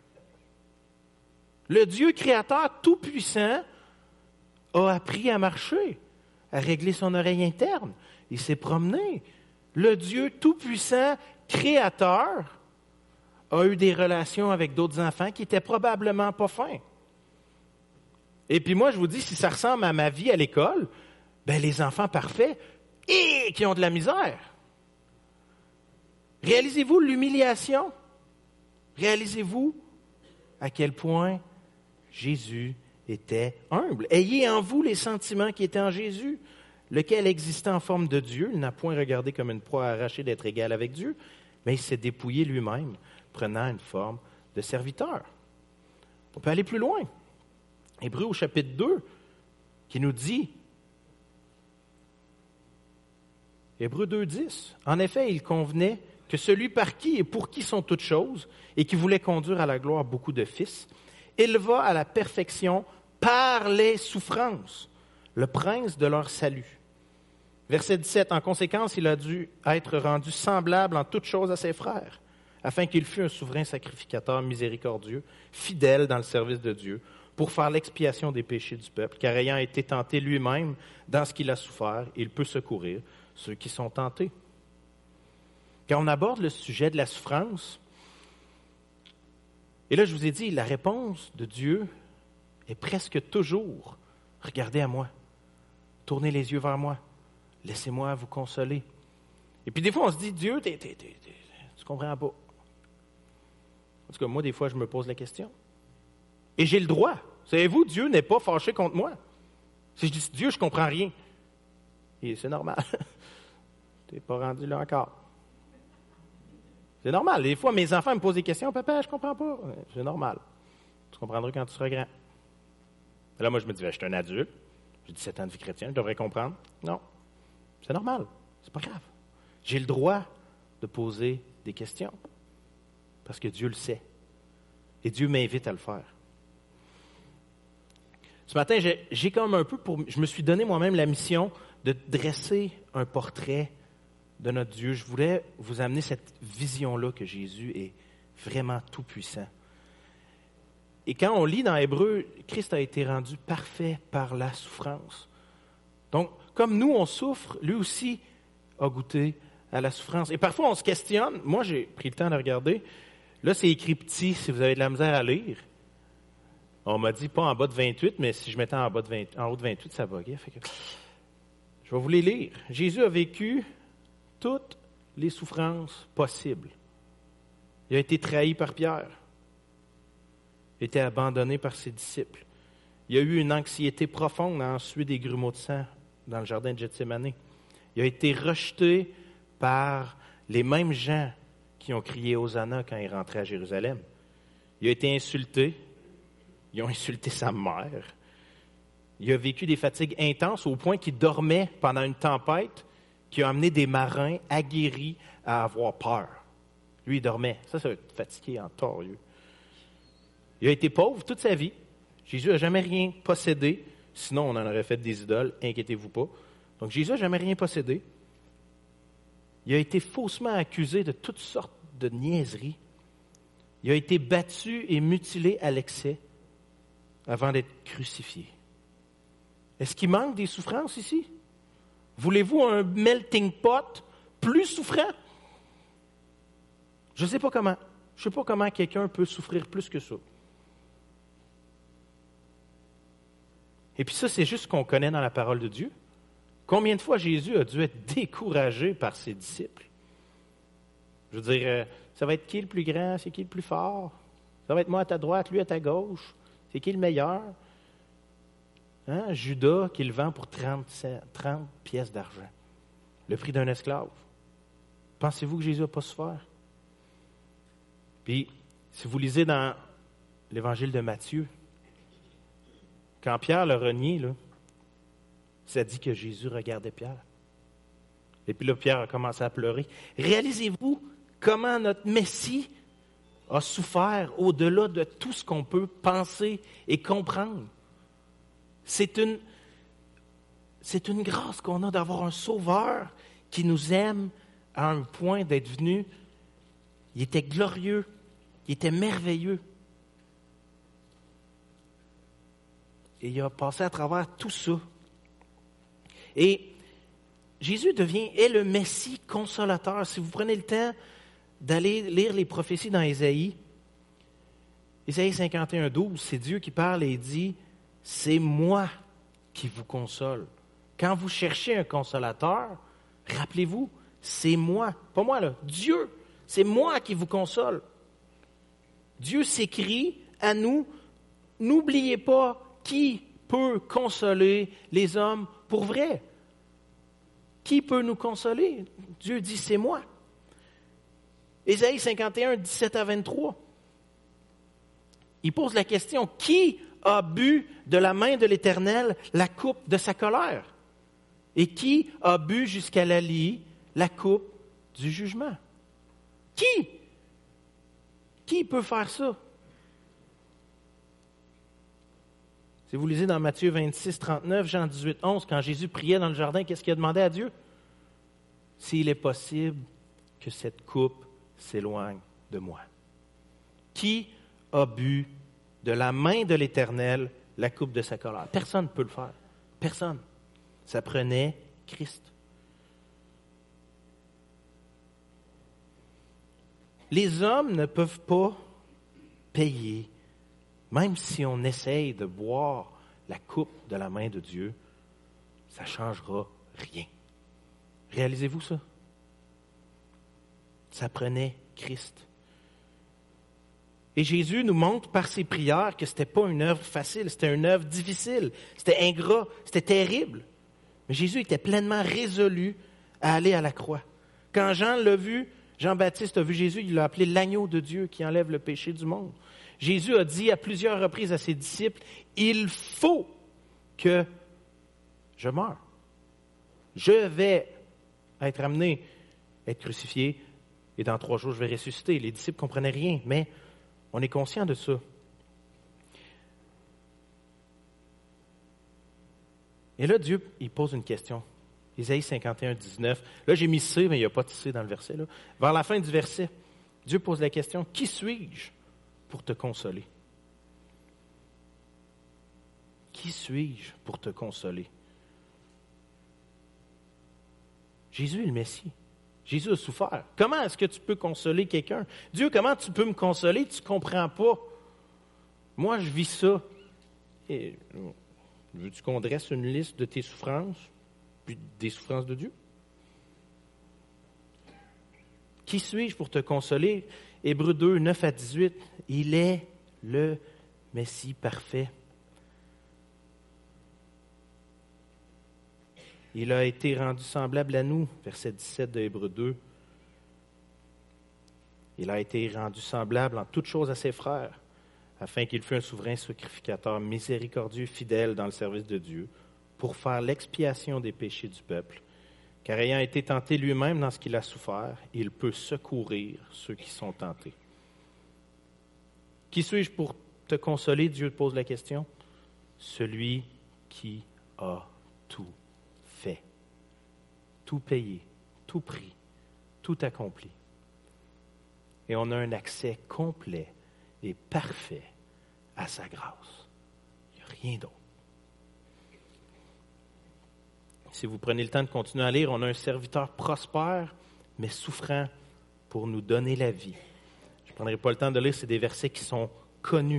Le Dieu créateur tout-puissant a appris à marcher, à régler son oreille interne. Il s'est promené. Le Dieu tout-puissant, créateur, a eu des relations avec d'autres enfants qui étaient probablement pas fins. Et puis moi, je vous dis, si ça ressemble à ma vie à l'école, ben les enfants parfaits, et qui ont de la misère. Réalisez-vous l'humiliation? Réalisez-vous à quel point Jésus était humble. Ayez en vous les sentiments qui étaient en Jésus, lequel existait en forme de Dieu. Il n'a point regardé comme une proie arrachée d'être égal avec Dieu, mais il s'est dépouillé lui-même, prenant une forme de serviteur. On peut aller plus loin. Hébreux au chapitre deux, qui nous dit, Hébreux deux, dix, en effet, il convenait que celui par qui et pour qui sont toutes choses, et qui voulait conduire à la gloire beaucoup de fils, éleva à la perfection par les souffrances le prince de leur salut. Verset dix-sept, en conséquence, il a dû être rendu semblable en toutes choses à ses frères, afin qu'il fût un souverain sacrificateur miséricordieux, fidèle dans le service de Dieu, pour faire l'expiation des péchés du peuple, car ayant été tenté lui-même dans ce qu'il a souffert, il peut secourir ceux qui sont tentés. Quand on aborde le sujet de la souffrance, et là je vous ai dit, la réponse de Dieu est presque toujours « Regardez à moi, tournez les yeux vers moi, laissez-moi vous consoler. » Et puis des fois on se dit « Dieu, t'es, t'es, t'es, t'es, tu comprends pas. » En tout cas, moi des fois je me pose la question. Et j'ai le droit. Savez-vous, Dieu n'est pas fâché contre moi. Si je dis « Dieu, je comprends rien. » Et c'est normal. Tu n'es pas rendu là encore. C'est normal. Des fois, mes enfants me posent des questions. « Papa, je ne comprends pas. » C'est normal. Tu comprendras quand tu seras grand. Et là, moi, je me dis, ben, je suis un adulte. J'ai dix-sept ans de vie chrétienne. Je devrais comprendre. Non. C'est normal. C'est pas grave. J'ai le droit de poser des questions. Parce que Dieu le sait. Et Dieu m'invite à le faire. Ce matin, j'ai, j'ai comme un peu pour... Je me suis donné moi-même la mission de dresser un portrait de notre Dieu. Je voulais vous amener cette vision-là que Jésus est vraiment tout-puissant. Et quand on lit dans Hébreux, Christ a été rendu parfait par la souffrance. Donc, comme nous, on souffre, lui aussi a goûté à la souffrance. Et parfois, on se questionne. Moi, j'ai pris le temps de regarder. Là, c'est écrit petit, si vous avez de la misère à lire. On m'a dit pas en bas de vingt-huit, mais si je mettais en bas de vingt, en haut de vingt-huit, ça buguait. Fait que je vais vous les lire. Jésus a vécu toutes les souffrances possibles. Il a été trahi par Pierre. Il a été abandonné par ses disciples. Il a eu une anxiété profonde à en suer des grumeaux de sang dans le jardin de Gethsémani. Il a été rejeté par les mêmes gens qui ont crié Hosanna quand il rentrait à Jérusalem. Il a été insulté. Ils ont insulté sa mère. Il a vécu des fatigues intenses au point qu'il dormait pendant une tempête qui a amené des marins aguerris à avoir peur. Lui, il dormait. Ça, ça va être fatigué en torieux. Il a été pauvre toute sa vie. Jésus n'a jamais rien possédé. Sinon, on en aurait fait des idoles. Inquiétez-vous pas. Donc, Jésus n'a jamais rien possédé. Il a été faussement accusé de toutes sortes de niaiseries. Il a été battu et mutilé à l'excès avant d'être crucifié. Est-ce qu'il manque des souffrances ici? Voulez-vous un melting pot plus souffrant? Je ne sais pas comment. Je ne sais pas comment quelqu'un peut souffrir plus que ça. Et puis ça, c'est juste ce qu'on connaît dans la parole de Dieu. Combien de fois Jésus a dû être découragé par ses disciples? Je veux dire, euh, ça va être qui le plus grand? C'est qui le plus fort? Ça va être moi à ta droite, lui à ta gauche? C'est qui le meilleur? Hein? Judas qui le vend pour trente, trente pièces d'argent. Le prix d'un esclave. Pensez-vous que Jésus n'a pas souffert? Puis, si vous lisez dans l'évangile de Matthieu, quand Pierre l'a renié, là, ça dit que Jésus regardait Pierre. Et puis là, Pierre a commencé à pleurer. Réalisez-vous comment notre Messie a souffert au-delà de tout ce qu'on peut penser et comprendre. C'est une, c'est une grâce qu'on a d'avoir un sauveur qui nous aime à un point d'être venu. Il était glorieux, Il était merveilleux. Et il a passé à travers tout ça. Et Jésus devient, est le Messie consolateur. Si vous prenez le temps d'aller lire les prophéties dans Ésaïe, Ésaïe cinquante et un, douze, c'est Dieu qui parle et il dit « C'est moi qui vous console ». Quand vous cherchez un consolateur, rappelez-vous, c'est moi, pas moi là, Dieu, c'est moi qui vous console. Dieu s'écrit à nous, n'oubliez pas qui peut consoler les hommes pour vrai. Qui peut nous consoler? Dieu dit, c'est moi. Ésaïe cinquante et un, dix-sept à vingt-trois. Il pose la question, qui a bu de la main de l'Éternel la coupe de sa colère? Et qui a bu jusqu'à la lie la coupe du jugement? Qui? Qui peut faire ça? Si vous lisez dans Matthieu vingt-six, trente-neuf, Jean dix-huit, onze, quand Jésus priait dans le jardin, qu'est-ce qu'il a demandé à Dieu? S'il est possible que cette coupe s'éloigne de moi. Qui a bu de la main de l'Éternel la coupe de sa colère? Personne ne peut le faire. Personne. Ça prenait Christ. Les hommes ne peuvent pas payer, même si on essaye de boire la coupe de la main de Dieu, ça ne changera rien. Réalisez-vous ça? Ça prenait Christ. Et Jésus nous montre par ses prières que ce n'était pas une œuvre facile, c'était une œuvre difficile, c'était ingrat, c'était terrible. Mais Jésus était pleinement résolu à aller à la croix. Quand Jean l'a vu, Jean-Baptiste a vu Jésus, il l'a appelé l'agneau de Dieu qui enlève le péché du monde. Jésus a dit à plusieurs reprises à ses disciples, « Il faut que je meure. Je vais être amené, être crucifié, et dans trois jours, je vais ressusciter. » Les disciples ne comprenaient rien, mais on est conscient de ça. Et là, Dieu, il pose une question. Ésaïe cinquante et un, dix-neuf. Là, j'ai mis C, mais il n'y a pas de C dans le verset. Là. Vers la fin du verset, Dieu pose la question, « Qui suis-je pour te consoler? » Qui suis-je pour te consoler? Jésus est le Messie. Jésus a souffert. Comment est-ce que tu peux consoler quelqu'un? Dieu, comment tu peux me consoler? Tu ne comprends pas. Moi, je vis ça. Et, veux-tu qu'on dresse une liste de tes souffrances, puis des souffrances de Dieu? Qui suis-je pour te consoler? Hébreux deux, neuf à dix-huit. Il est le Messie parfait. Il a été rendu semblable à nous, verset dix-sept de Hébreux deux. Il a été rendu semblable en toutes choses à ses frères, afin qu'il fût un souverain sacrificateur miséricordieux, fidèle dans le service de Dieu, pour faire l'expiation des péchés du peuple. Car ayant été tenté lui-même dans ce qu'il a souffert, il peut secourir ceux qui sont tentés. Qui suis-je pour te consoler? Dieu te pose la question. Celui qui a tout fait, tout payé, tout pris, tout accompli. Et on a un accès complet et parfait à sa grâce. Il n'y a rien d'autre. Si vous prenez le temps de continuer à lire, on a un serviteur prospère, mais souffrant pour nous donner la vie. Je ne prendrai pas le temps de lire, c'est des versets qui sont connus.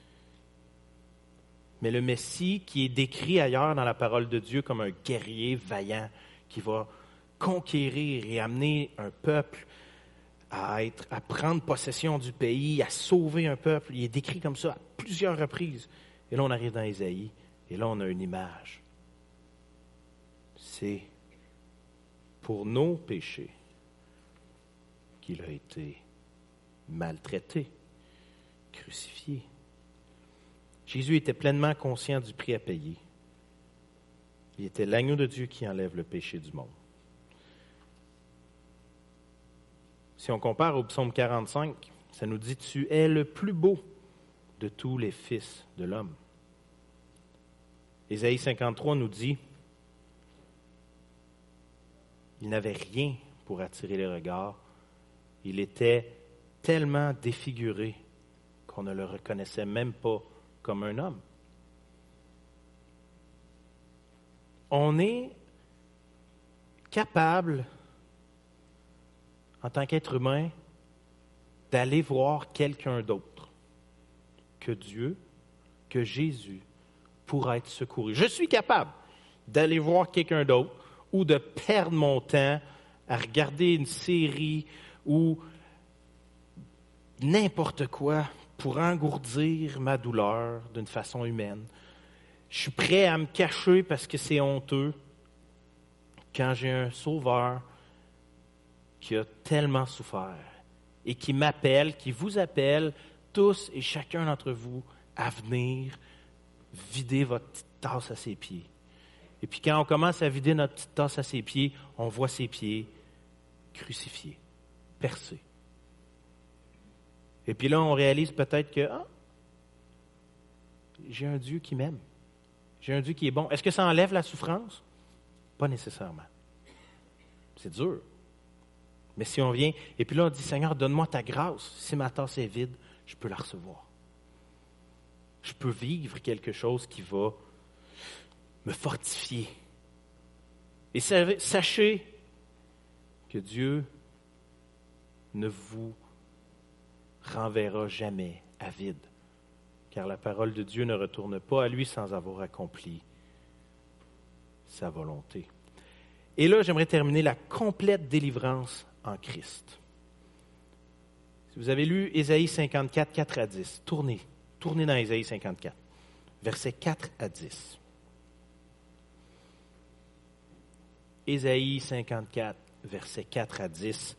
Mais le Messie qui est décrit ailleurs dans la parole de Dieu comme un guerrier vaillant qui va conquérir et amener un peuple à, être, à prendre possession du pays, à sauver un peuple. Il est décrit comme ça à plusieurs reprises. Et là, on arrive dans Ésaïe, et là, on a une image. C'est pour nos péchés qu'il a été maltraité, crucifié. Jésus était pleinement conscient du prix à payer. Il était l'agneau de Dieu qui enlève le péché du monde. Si on compare au psaume quarante-cinq, ça nous dit « Tu es le plus beau de tous les fils de l'homme ». Ésaïe cinquante-trois nous dit « Il n'avait rien pour attirer les regards. Il était tellement défiguré qu'on ne le reconnaissait même pas comme un homme. On est capable, en tant qu'être humain, d'aller voir quelqu'un d'autre que Dieu, que Jésus, pour être secouru. Je suis capable d'aller voir quelqu'un d'autre ou de perdre mon temps à regarder une série ou n'importe quoi pour engourdir ma douleur d'une façon humaine. Je suis prêt à me cacher parce que c'est honteux quand j'ai un sauveur qui a tellement souffert et qui m'appelle, qui vous appelle tous et chacun d'entre vous à venir vider votre petite tasse à ses pieds. Et puis quand on commence à vider notre petite tasse à ses pieds, on voit ses pieds crucifiés, percés. Et puis là, on réalise peut-être que ah, j'ai un Dieu qui m'aime. J'ai un Dieu qui est bon. Est-ce que ça enlève la souffrance? Pas nécessairement. C'est dur. Mais si on vient, et puis là, on dit, Seigneur, donne-moi ta grâce. Si ma tasse est vide, je peux la recevoir. Je peux vivre quelque chose qui va me fortifier. Et sachez que Dieu ne vous renverra jamais à vide, car la parole de Dieu ne retourne pas à lui sans avoir accompli sa volonté. Et là, j'aimerais terminer la complète délivrance en Christ. Si vous avez lu Ésaïe cinquante-quatre, quatre à dix, tournez, tournez dans Ésaïe cinquante-quatre, versets quatre à dix. Ésaïe cinquante-quatre, versets quatre à dix.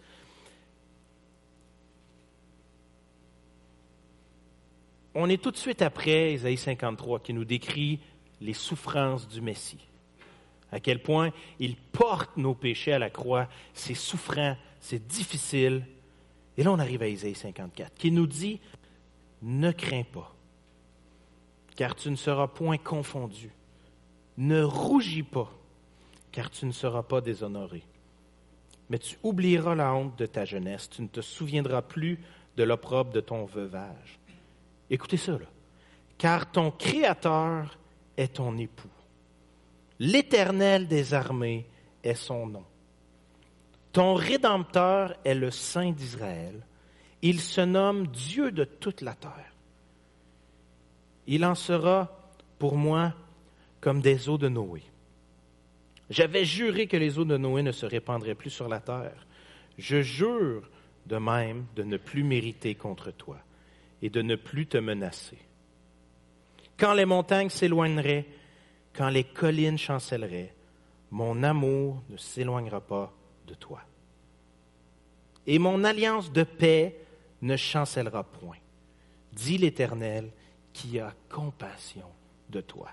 On est tout de suite après Ésaïe cinquante-trois qui nous décrit les souffrances du Messie. À quel point il porte nos péchés à la croix. C'est souffrant, c'est difficile. Et là, on arrive à Ésaïe cinquante-quatre qui nous dit « Ne crains pas, car tu ne seras point confondu. Ne rougis pas, car tu ne seras pas déshonoré. Mais tu oublieras la honte de ta jeunesse. Tu ne te souviendras plus de l'opprobre de ton veuvage. » Écoutez ça, là. Car ton Créateur est ton époux. L'Éternel des armées est son nom. Ton Rédempteur est le Saint d'Israël. Il se nomme Dieu de toute la terre. Il en sera pour moi comme des eaux de Noé. J'avais juré que les eaux de Noé ne se répandraient plus sur la terre. Je jure de même de ne plus mériter contre toi et de ne plus te menacer. Quand les montagnes s'éloigneraient, quand les collines chancelleraient, mon amour ne s'éloignera pas de toi. Et mon alliance de paix ne chancellera point, dit l'Éternel qui a compassion de toi.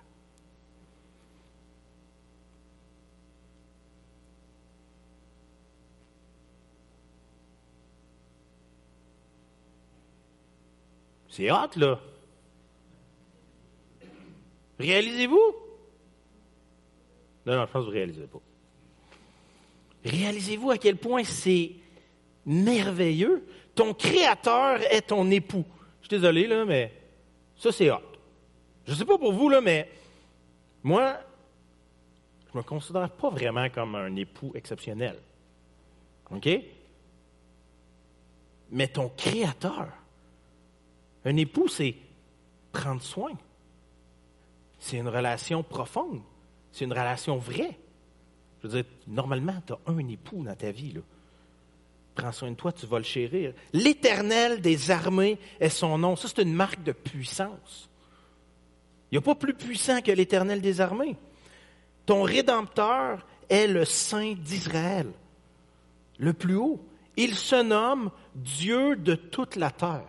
C'est hot, là. Réalisez-vous? Non, non, je pense que vous ne réalisez pas. Réalisez-vous à quel point c'est merveilleux. Ton Créateur est ton époux. Je suis désolé, là, mais ça, c'est hot. Je ne sais pas pour vous, là, mais moi, je ne me considère pas vraiment comme un époux exceptionnel. OK? Mais ton Créateur, un époux, c'est prendre soin. C'est une relation profonde. C'est une relation vraie. Je veux dire, normalement, tu as un époux dans ta vie, là. Prends soin de toi, tu vas le chérir. L'Éternel des armées est son nom. Ça, c'est une marque de puissance. Il n'y a pas plus puissant que l'Éternel des armées. Ton Rédempteur est le Saint d'Israël, le plus haut. Il se nomme Dieu de toute la terre.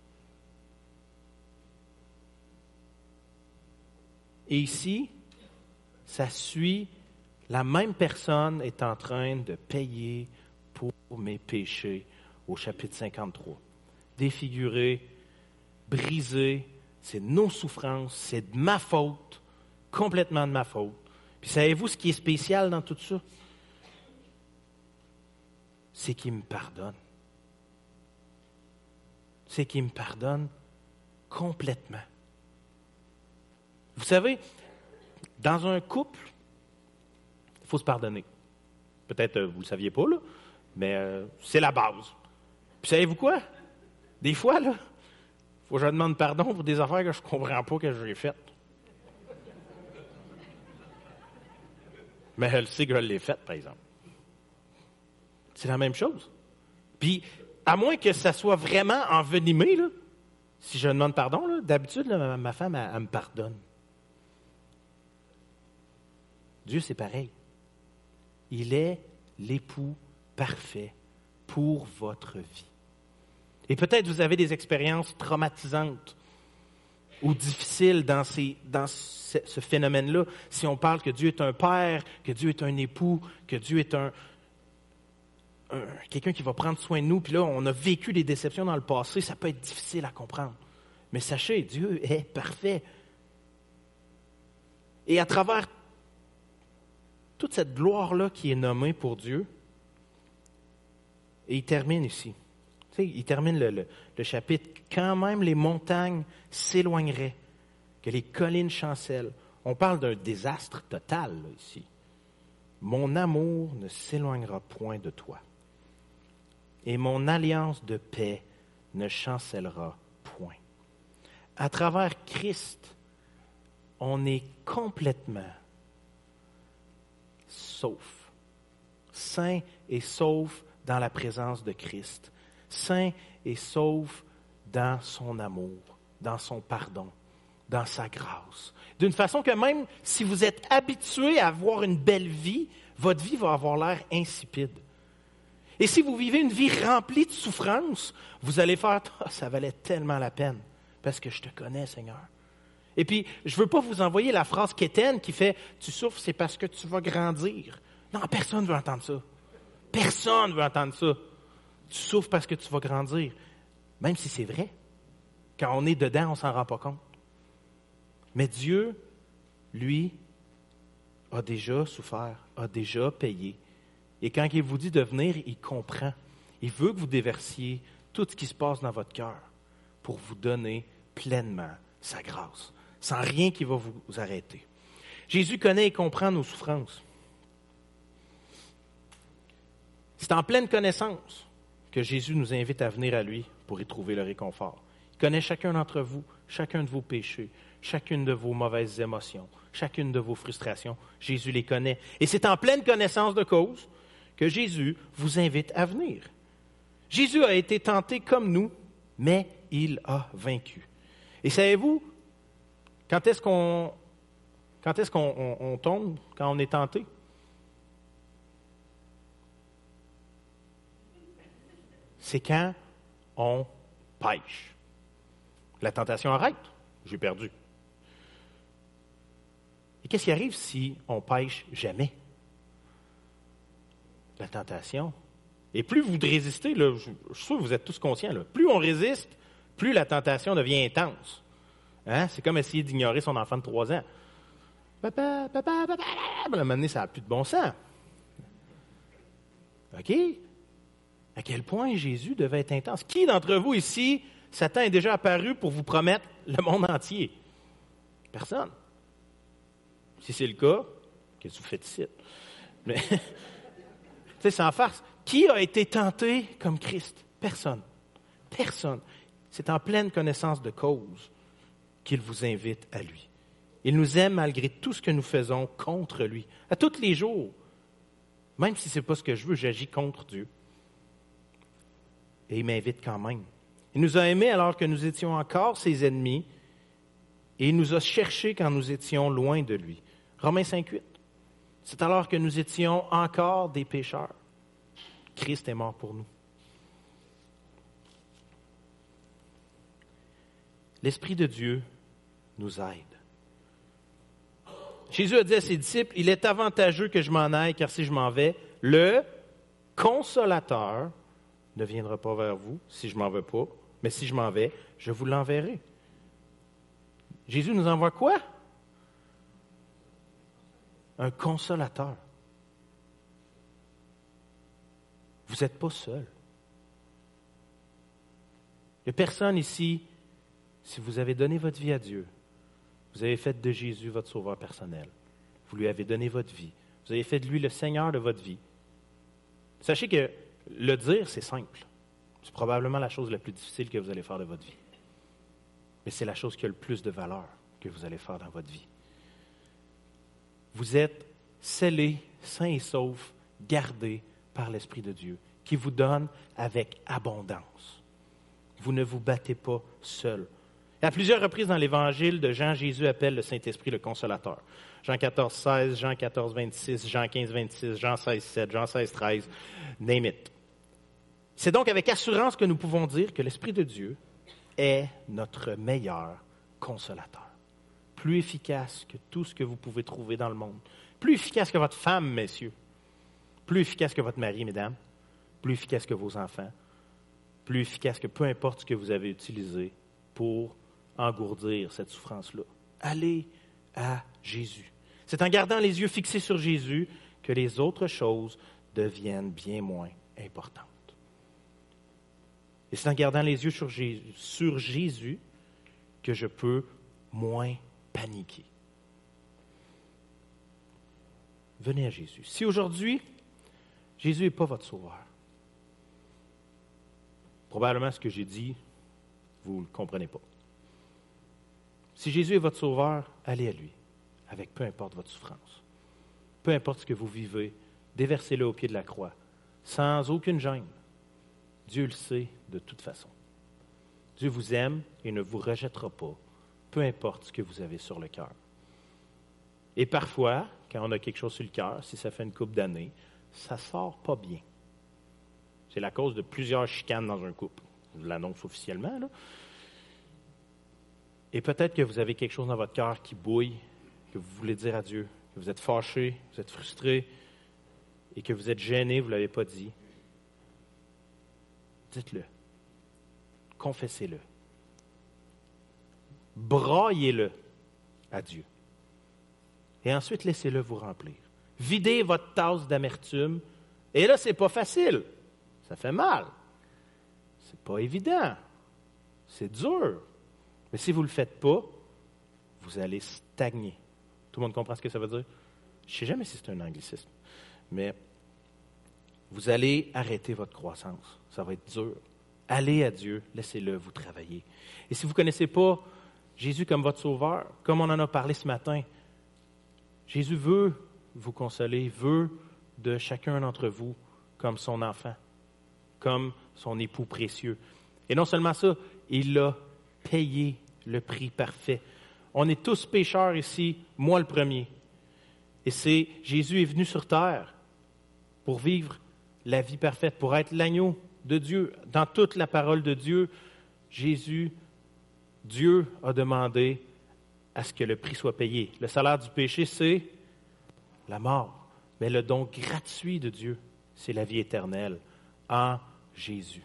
Et ici, ça suit, la même personne est en train de payer pour mes péchés au chapitre cinquante-trois. Défiguré, brisé, c'est nos souffrances, c'est de ma faute, complètement de ma faute. Puis savez-vous ce qui est spécial dans tout ça? C'est qu'il me pardonne. c'est qu'il me pardonne complètement. Vous savez, dans un couple, il faut se pardonner. Peut-être euh, vous ne le saviez pas, là, mais euh, c'est la base. Puis savez-vous quoi? Des fois, là, il faut que je demande pardon pour des affaires que je ne comprends pas que j'ai faites. Mais elle sait que je l'ai faite, par exemple. C'est la même chose. Puis, à moins que ça soit vraiment envenimé, là, si je demande pardon, là, d'habitude, là, ma, ma femme, elle, elle me pardonne. Dieu, c'est pareil. Il est l'époux parfait pour votre vie. Et peut-être vous avez des expériences traumatisantes ou difficiles dans, ces, dans ce, ce phénomène-là. Si on parle que Dieu est un père, que Dieu est un époux, que Dieu est un, un quelqu'un qui va prendre soin de nous, puis là, on a vécu des déceptions dans le passé, ça peut être difficile à comprendre. Mais sachez, Dieu est parfait. Et à travers toute cette gloire-là qui est nommée pour Dieu, et il termine ici. Tu sais, il termine le, le, le chapitre. Quand même les montagnes s'éloigneraient, que les collines chancellent. On parle d'un désastre total là, ici. Mon amour ne s'éloignera point de toi. Et mon alliance de paix ne chancellera point. À travers Christ, on est complètement sauf. Saint et sauf dans la présence de Christ. Saint et sauf dans son amour, dans son pardon, dans sa grâce. D'une façon que même si vous êtes habitué à avoir une belle vie, votre vie va avoir l'air insipide. Et si vous vivez une vie remplie de souffrance, vous allez faire oh, « ça valait tellement la peine parce que je te connais, Seigneur ». Et puis, je ne veux pas vous envoyer la phrase quétaine qui fait « tu souffres, c'est parce que tu vas grandir ». Non, personne ne veut entendre ça. Personne ne veut entendre ça. Tu souffres parce que tu vas grandir. Même si c'est vrai. Quand on est dedans, on ne s'en rend pas compte. Mais Dieu, lui, a déjà souffert, a déjà payé. Et quand il vous dit de venir, il comprend. Il veut que vous déversiez tout ce qui se passe dans votre cœur pour vous donner pleinement sa grâce, sans rien qui va vous arrêter. Jésus connaît et comprend nos souffrances. C'est en pleine connaissance que Jésus nous invite à venir à lui pour y trouver le réconfort. Il connaît chacun d'entre vous, chacun de vos péchés, chacune de vos mauvaises émotions, chacune de vos frustrations. Jésus les connaît. Et c'est en pleine connaissance de cause que Jésus vous invite à venir. Jésus a été tenté comme nous, mais il a vaincu. Et savez-vous, quand est-ce qu'on, quand est-ce qu'on on, on tombe, quand on est tenté? C'est quand on pêche. La tentation arrête. J'ai perdu. Et qu'est-ce qui arrive si on pêche jamais? La tentation. Et plus vous résistez, là, je, je suis sûr que vous êtes tous conscients, là, plus on résiste, plus la tentation devient intense. Hein? C'est comme essayer d'ignorer son enfant de trois ans. Papa, papa, papa, à un moment donné, ça n'a plus de bon sens. OK? À quel point Jésus devait être intense. Qui d'entre vous ici, Satan est déjà apparu pour vous promettre le monde entier? Personne. Si c'est le cas, qu'est-ce que vous faites ici? Mais, tu sais, sans farce. Qui a été tenté comme Christ? Personne. Personne. C'est en pleine connaissance de cause qu'il vous invite à lui. Il nous aime malgré tout ce que nous faisons contre lui. À tous les jours. Même si ce n'est pas ce que je veux, j'agis contre Dieu. Et il m'invite quand même. Il nous a aimés alors que nous étions encore ses ennemis et il nous a cherchés quand nous étions loin de lui. Romains cinq huit. C'est alors que nous étions encore des pécheurs. Christ est mort pour nous. L'Esprit de Dieu nous aide. Jésus a dit à ses disciples, « Il est avantageux que je m'en aille, car si je m'en vais, le Consolateur ne viendra pas vers vous si je ne m'en vais pas, mais si je m'en vais, je vous l'enverrai. » Jésus nous envoie quoi? Un consolateur. Vous n'êtes pas seul. Il n'y a personne ici, si vous avez donné votre vie à Dieu, vous avez fait de Jésus votre sauveur personnel, vous lui avez donné votre vie, vous avez fait de lui le Seigneur de votre vie. Sachez que le dire, c'est simple. C'est probablement la chose la plus difficile que vous allez faire de votre vie. Mais c'est la chose qui a le plus de valeur que vous allez faire dans votre vie. Vous êtes scellés, sains et saufs, gardés par l'Esprit de Dieu, qui vous donne avec abondance. Vous ne vous battez pas seul. Et à plusieurs reprises dans l'Évangile de Jean, Jésus appelle le Saint-Esprit le Consolateur. Jean quatorze, seize, Jean quatorze, vingt-six, Jean quinze, vingt-six, Jean seize, sept, Jean seize, treize, name it. C'est donc avec assurance que nous pouvons dire que l'Esprit de Dieu est notre meilleur consolateur. Plus efficace que tout ce que vous pouvez trouver dans le monde. Plus efficace que votre femme, messieurs. Plus efficace que votre mari, mesdames. Plus efficace que vos enfants. Plus efficace que peu importe ce que vous avez utilisé pour engourdir cette souffrance-là. Allez à Jésus. C'est en gardant les yeux fixés sur Jésus que les autres choses deviennent bien moins importantes. Et c'est en gardant les yeux sur Jésus, sur Jésus que je peux moins paniquer. Venez à Jésus. Si aujourd'hui, Jésus n'est pas votre sauveur, probablement ce que j'ai dit, vous ne le comprenez pas. Si Jésus est votre sauveur, allez à lui, avec peu importe votre souffrance. Peu importe ce que vous vivez, déversez-le au pied de la croix, sans aucune gêne. Dieu le sait de toute façon. Dieu vous aime et ne vous rejettera pas, peu importe ce que vous avez sur le cœur. Et parfois, quand on a quelque chose sur le cœur, si ça fait une couple d'années, ça ne sort pas bien. C'est la cause de plusieurs chicanes dans un couple. Je vous l'annonce officiellement, là. Et peut-être que vous avez quelque chose dans votre cœur qui bouille, que vous voulez dire à Dieu, que vous êtes fâché, vous êtes frustré, et que vous êtes gêné, vous ne l'avez pas dit. Dites-le. Confessez-le. Braillez-le à Dieu. Et ensuite, laissez-le vous remplir. Videz votre tasse d'amertume. Et là, c'est pas facile. Ça fait mal. C'est pas évident. C'est dur. Mais si vous ne le faites pas, vous allez stagner. Tout le monde comprend ce que ça veut dire? Je ne sais jamais si c'est un anglicisme. Mais vous allez arrêter votre croissance. Ça va être dur. Allez à Dieu, laissez-le vous travailler. Et si vous ne connaissez pas Jésus comme votre sauveur, comme on en a parlé ce matin, Jésus veut vous consoler, veut de chacun d'entre vous comme son enfant, comme son époux précieux. Et non seulement ça, il a payé le prix parfait. On est tous pécheurs ici, moi le premier. Et c'est Jésus est venu sur terre pour vivre la vie parfaite, pour être l'agneau de Dieu. Dans toute la parole de Dieu, Jésus, Dieu a demandé à ce que le prix soit payé. Le salaire du péché, c'est la mort. Mais le don gratuit de Dieu, c'est la vie éternelle en Jésus.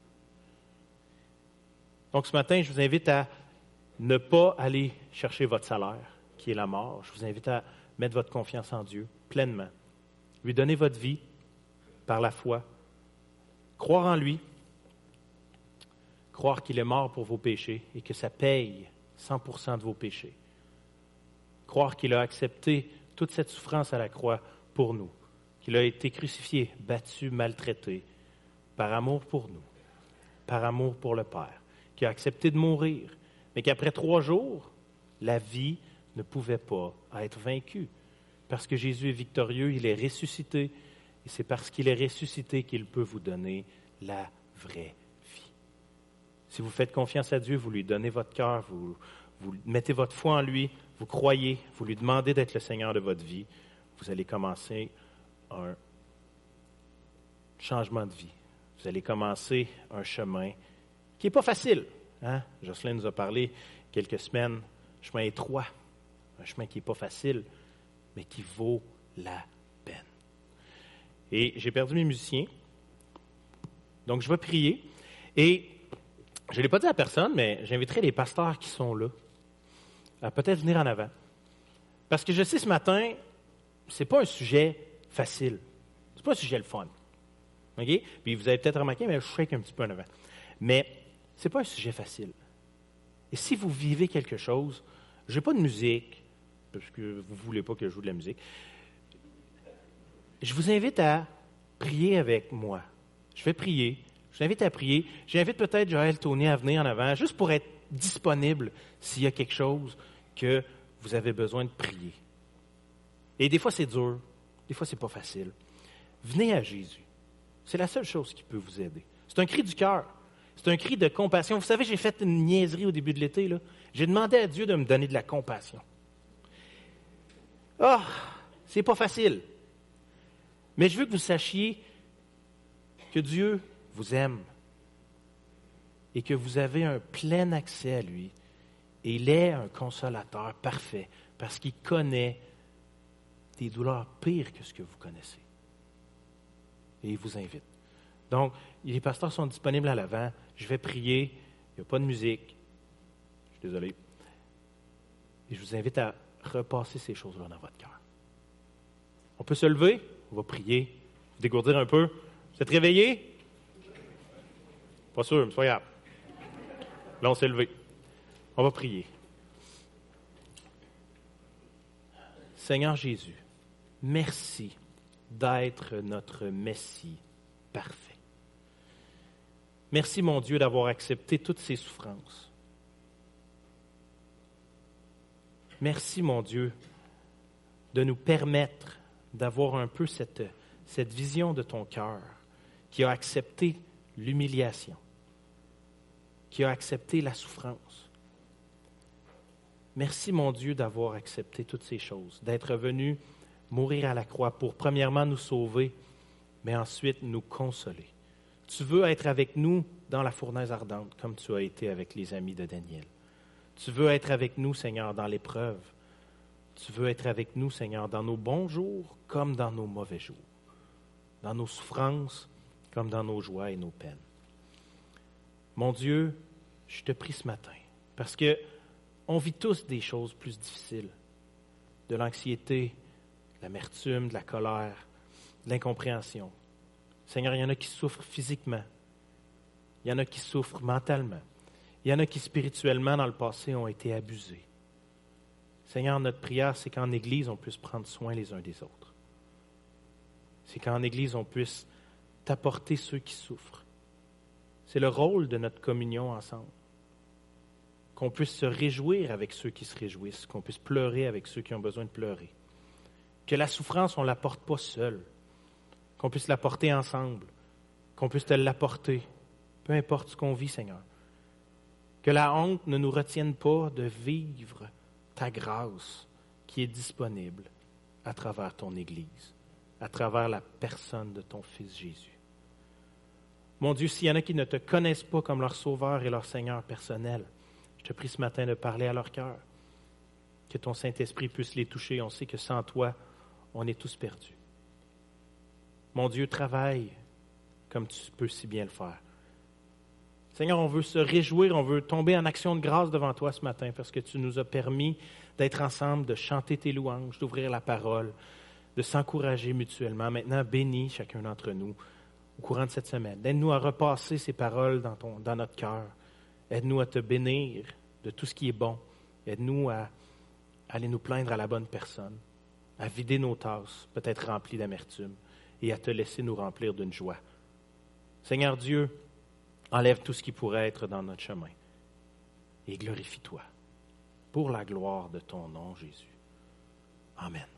Donc ce matin, je vous invite à ne pas aller chercher votre salaire, qui est la mort. Je vous invite à mettre votre confiance en Dieu pleinement. Lui donner votre vie par la foi. Croire en lui. Croire qu'il est mort pour vos péchés et que ça paye cent pour cent de vos péchés. Croire qu'il a accepté toute cette souffrance à la croix pour nous. Qu'il a été crucifié, battu, maltraité, par amour pour nous, par amour pour le Père. Qu'il a accepté de mourir, mais qu'après trois jours, la vie ne pouvait pas être vaincue. Parce que Jésus est victorieux, il est ressuscité, et c'est parce qu'il est ressuscité qu'il peut vous donner la vraie vie. Si vous faites confiance à Dieu, vous lui donnez votre cœur, vous, vous mettez votre foi en lui, vous croyez, vous lui demandez d'être le Seigneur de votre vie, vous allez commencer un changement de vie. Vous allez commencer un chemin qui n'est pas facile. Hein? Jocelyn nous a parlé quelques semaines, un chemin étroit, un chemin qui n'est pas facile, mais qui vaut la peine. Et j'ai perdu mes musiciens, donc je vais prier. Et je ne l'ai pas dit à personne, mais j'inviterai les pasteurs qui sont là à peut-être venir en avant. Parce que je sais ce matin, ce n'est pas un sujet facile. Ce n'est pas un sujet le fun. OK? Puis vous avez peut-être remarqué, mais je shake un petit peu en avant. Mais Ce n'est pas un sujet facile. Et si vous vivez quelque chose, je n'ai pas de musique, parce que vous ne voulez pas que je joue de la musique, je vous invite à prier avec moi. Je vais prier. Je vous invite à prier. J'invite peut-être Joël Tony à venir en avant, juste pour être disponible s'il y a quelque chose que vous avez besoin de prier. Et des fois, c'est dur. Des fois, c'est pas facile. Venez à Jésus. C'est la seule chose qui peut vous aider. C'est un cri du cœur. C'est un cri de compassion. Vous savez, j'ai fait une niaiserie au début de l'été, là. J'ai demandé à Dieu de me donner de la compassion. Ah, oh, c'est pas facile. Mais je veux que vous sachiez que Dieu vous aime et que vous avez un plein accès à lui. Et il est un consolateur parfait parce qu'il connaît des douleurs pires que ce que vous connaissez. Et il vous invite. Donc, les pasteurs sont disponibles à l'avant. Je vais prier. Il n'y a pas de musique. Je suis désolé. Et je vous invite à repasser ces choses-là dans votre cœur. On peut se lever. On va prier. Vous dégourdir un peu. Vous êtes réveillés? Pas sûr, mais c'est pas grave. Là, on s'est levé. On va prier. Seigneur Jésus, merci d'être notre Messie parfait. Merci, mon Dieu, d'avoir accepté toutes ces souffrances. Merci, mon Dieu, de nous permettre d'avoir un peu cette, cette vision de ton cœur qui a accepté l'humiliation, qui a accepté la souffrance. Merci, mon Dieu, d'avoir accepté toutes ces choses, d'être venu mourir à la croix pour, premièrement, nous sauver, mais ensuite nous consoler. Tu veux être avec nous dans la fournaise ardente, comme tu as été avec les amis de Daniel. Tu veux être avec nous, Seigneur, dans l'épreuve. Tu veux être avec nous, Seigneur, dans nos bons jours comme dans nos mauvais jours, dans nos souffrances comme dans nos joies et nos peines. Mon Dieu, je te prie ce matin, parce que on vit tous des choses plus difficiles, de l'anxiété, de l'amertume, de la colère, de l'incompréhension. Seigneur, il y en a qui souffrent physiquement, il y en a qui souffrent mentalement, il y en a qui spirituellement, dans le passé, ont été abusés. Seigneur, notre prière, c'est qu'en Église, on puisse prendre soin les uns des autres. C'est qu'en Église, on puisse t'apporter ceux qui souffrent. C'est le rôle de notre communion ensemble. Qu'on puisse se réjouir avec ceux qui se réjouissent, qu'on puisse pleurer avec ceux qui ont besoin de pleurer. Que la souffrance, on ne la porte pas seule, qu'on puisse la porter ensemble, qu'on puisse te l'apporter, peu importe ce qu'on vit, Seigneur. Que la honte ne nous retienne pas de vivre ta grâce qui est disponible à travers ton Église, à travers la personne de ton Fils Jésus. Mon Dieu, s'il y en a qui ne te connaissent pas comme leur Sauveur et leur Seigneur personnel, je te prie ce matin de parler à leur cœur, que ton Saint-Esprit puisse les toucher. On sait que sans toi, on est tous perdus. Mon Dieu, travaille comme tu peux si bien le faire. Seigneur, on veut se réjouir, on veut tomber en action de grâce devant toi ce matin parce que tu nous as permis d'être ensemble, de chanter tes louanges, d'ouvrir la parole, de s'encourager mutuellement. Maintenant, bénis chacun d'entre nous au courant de cette semaine. Aide-nous à repasser ces paroles dans, ton, dans notre cœur. Aide-nous à te bénir de tout ce qui est bon. Aide-nous à, à aller nous plaindre à la bonne personne, à vider nos tasses, peut-être remplies d'amertume, et à te laisser nous remplir d'une joie. Seigneur Dieu, enlève tout ce qui pourrait être dans notre chemin et glorifie-toi pour la gloire de ton nom, Jésus. Amen.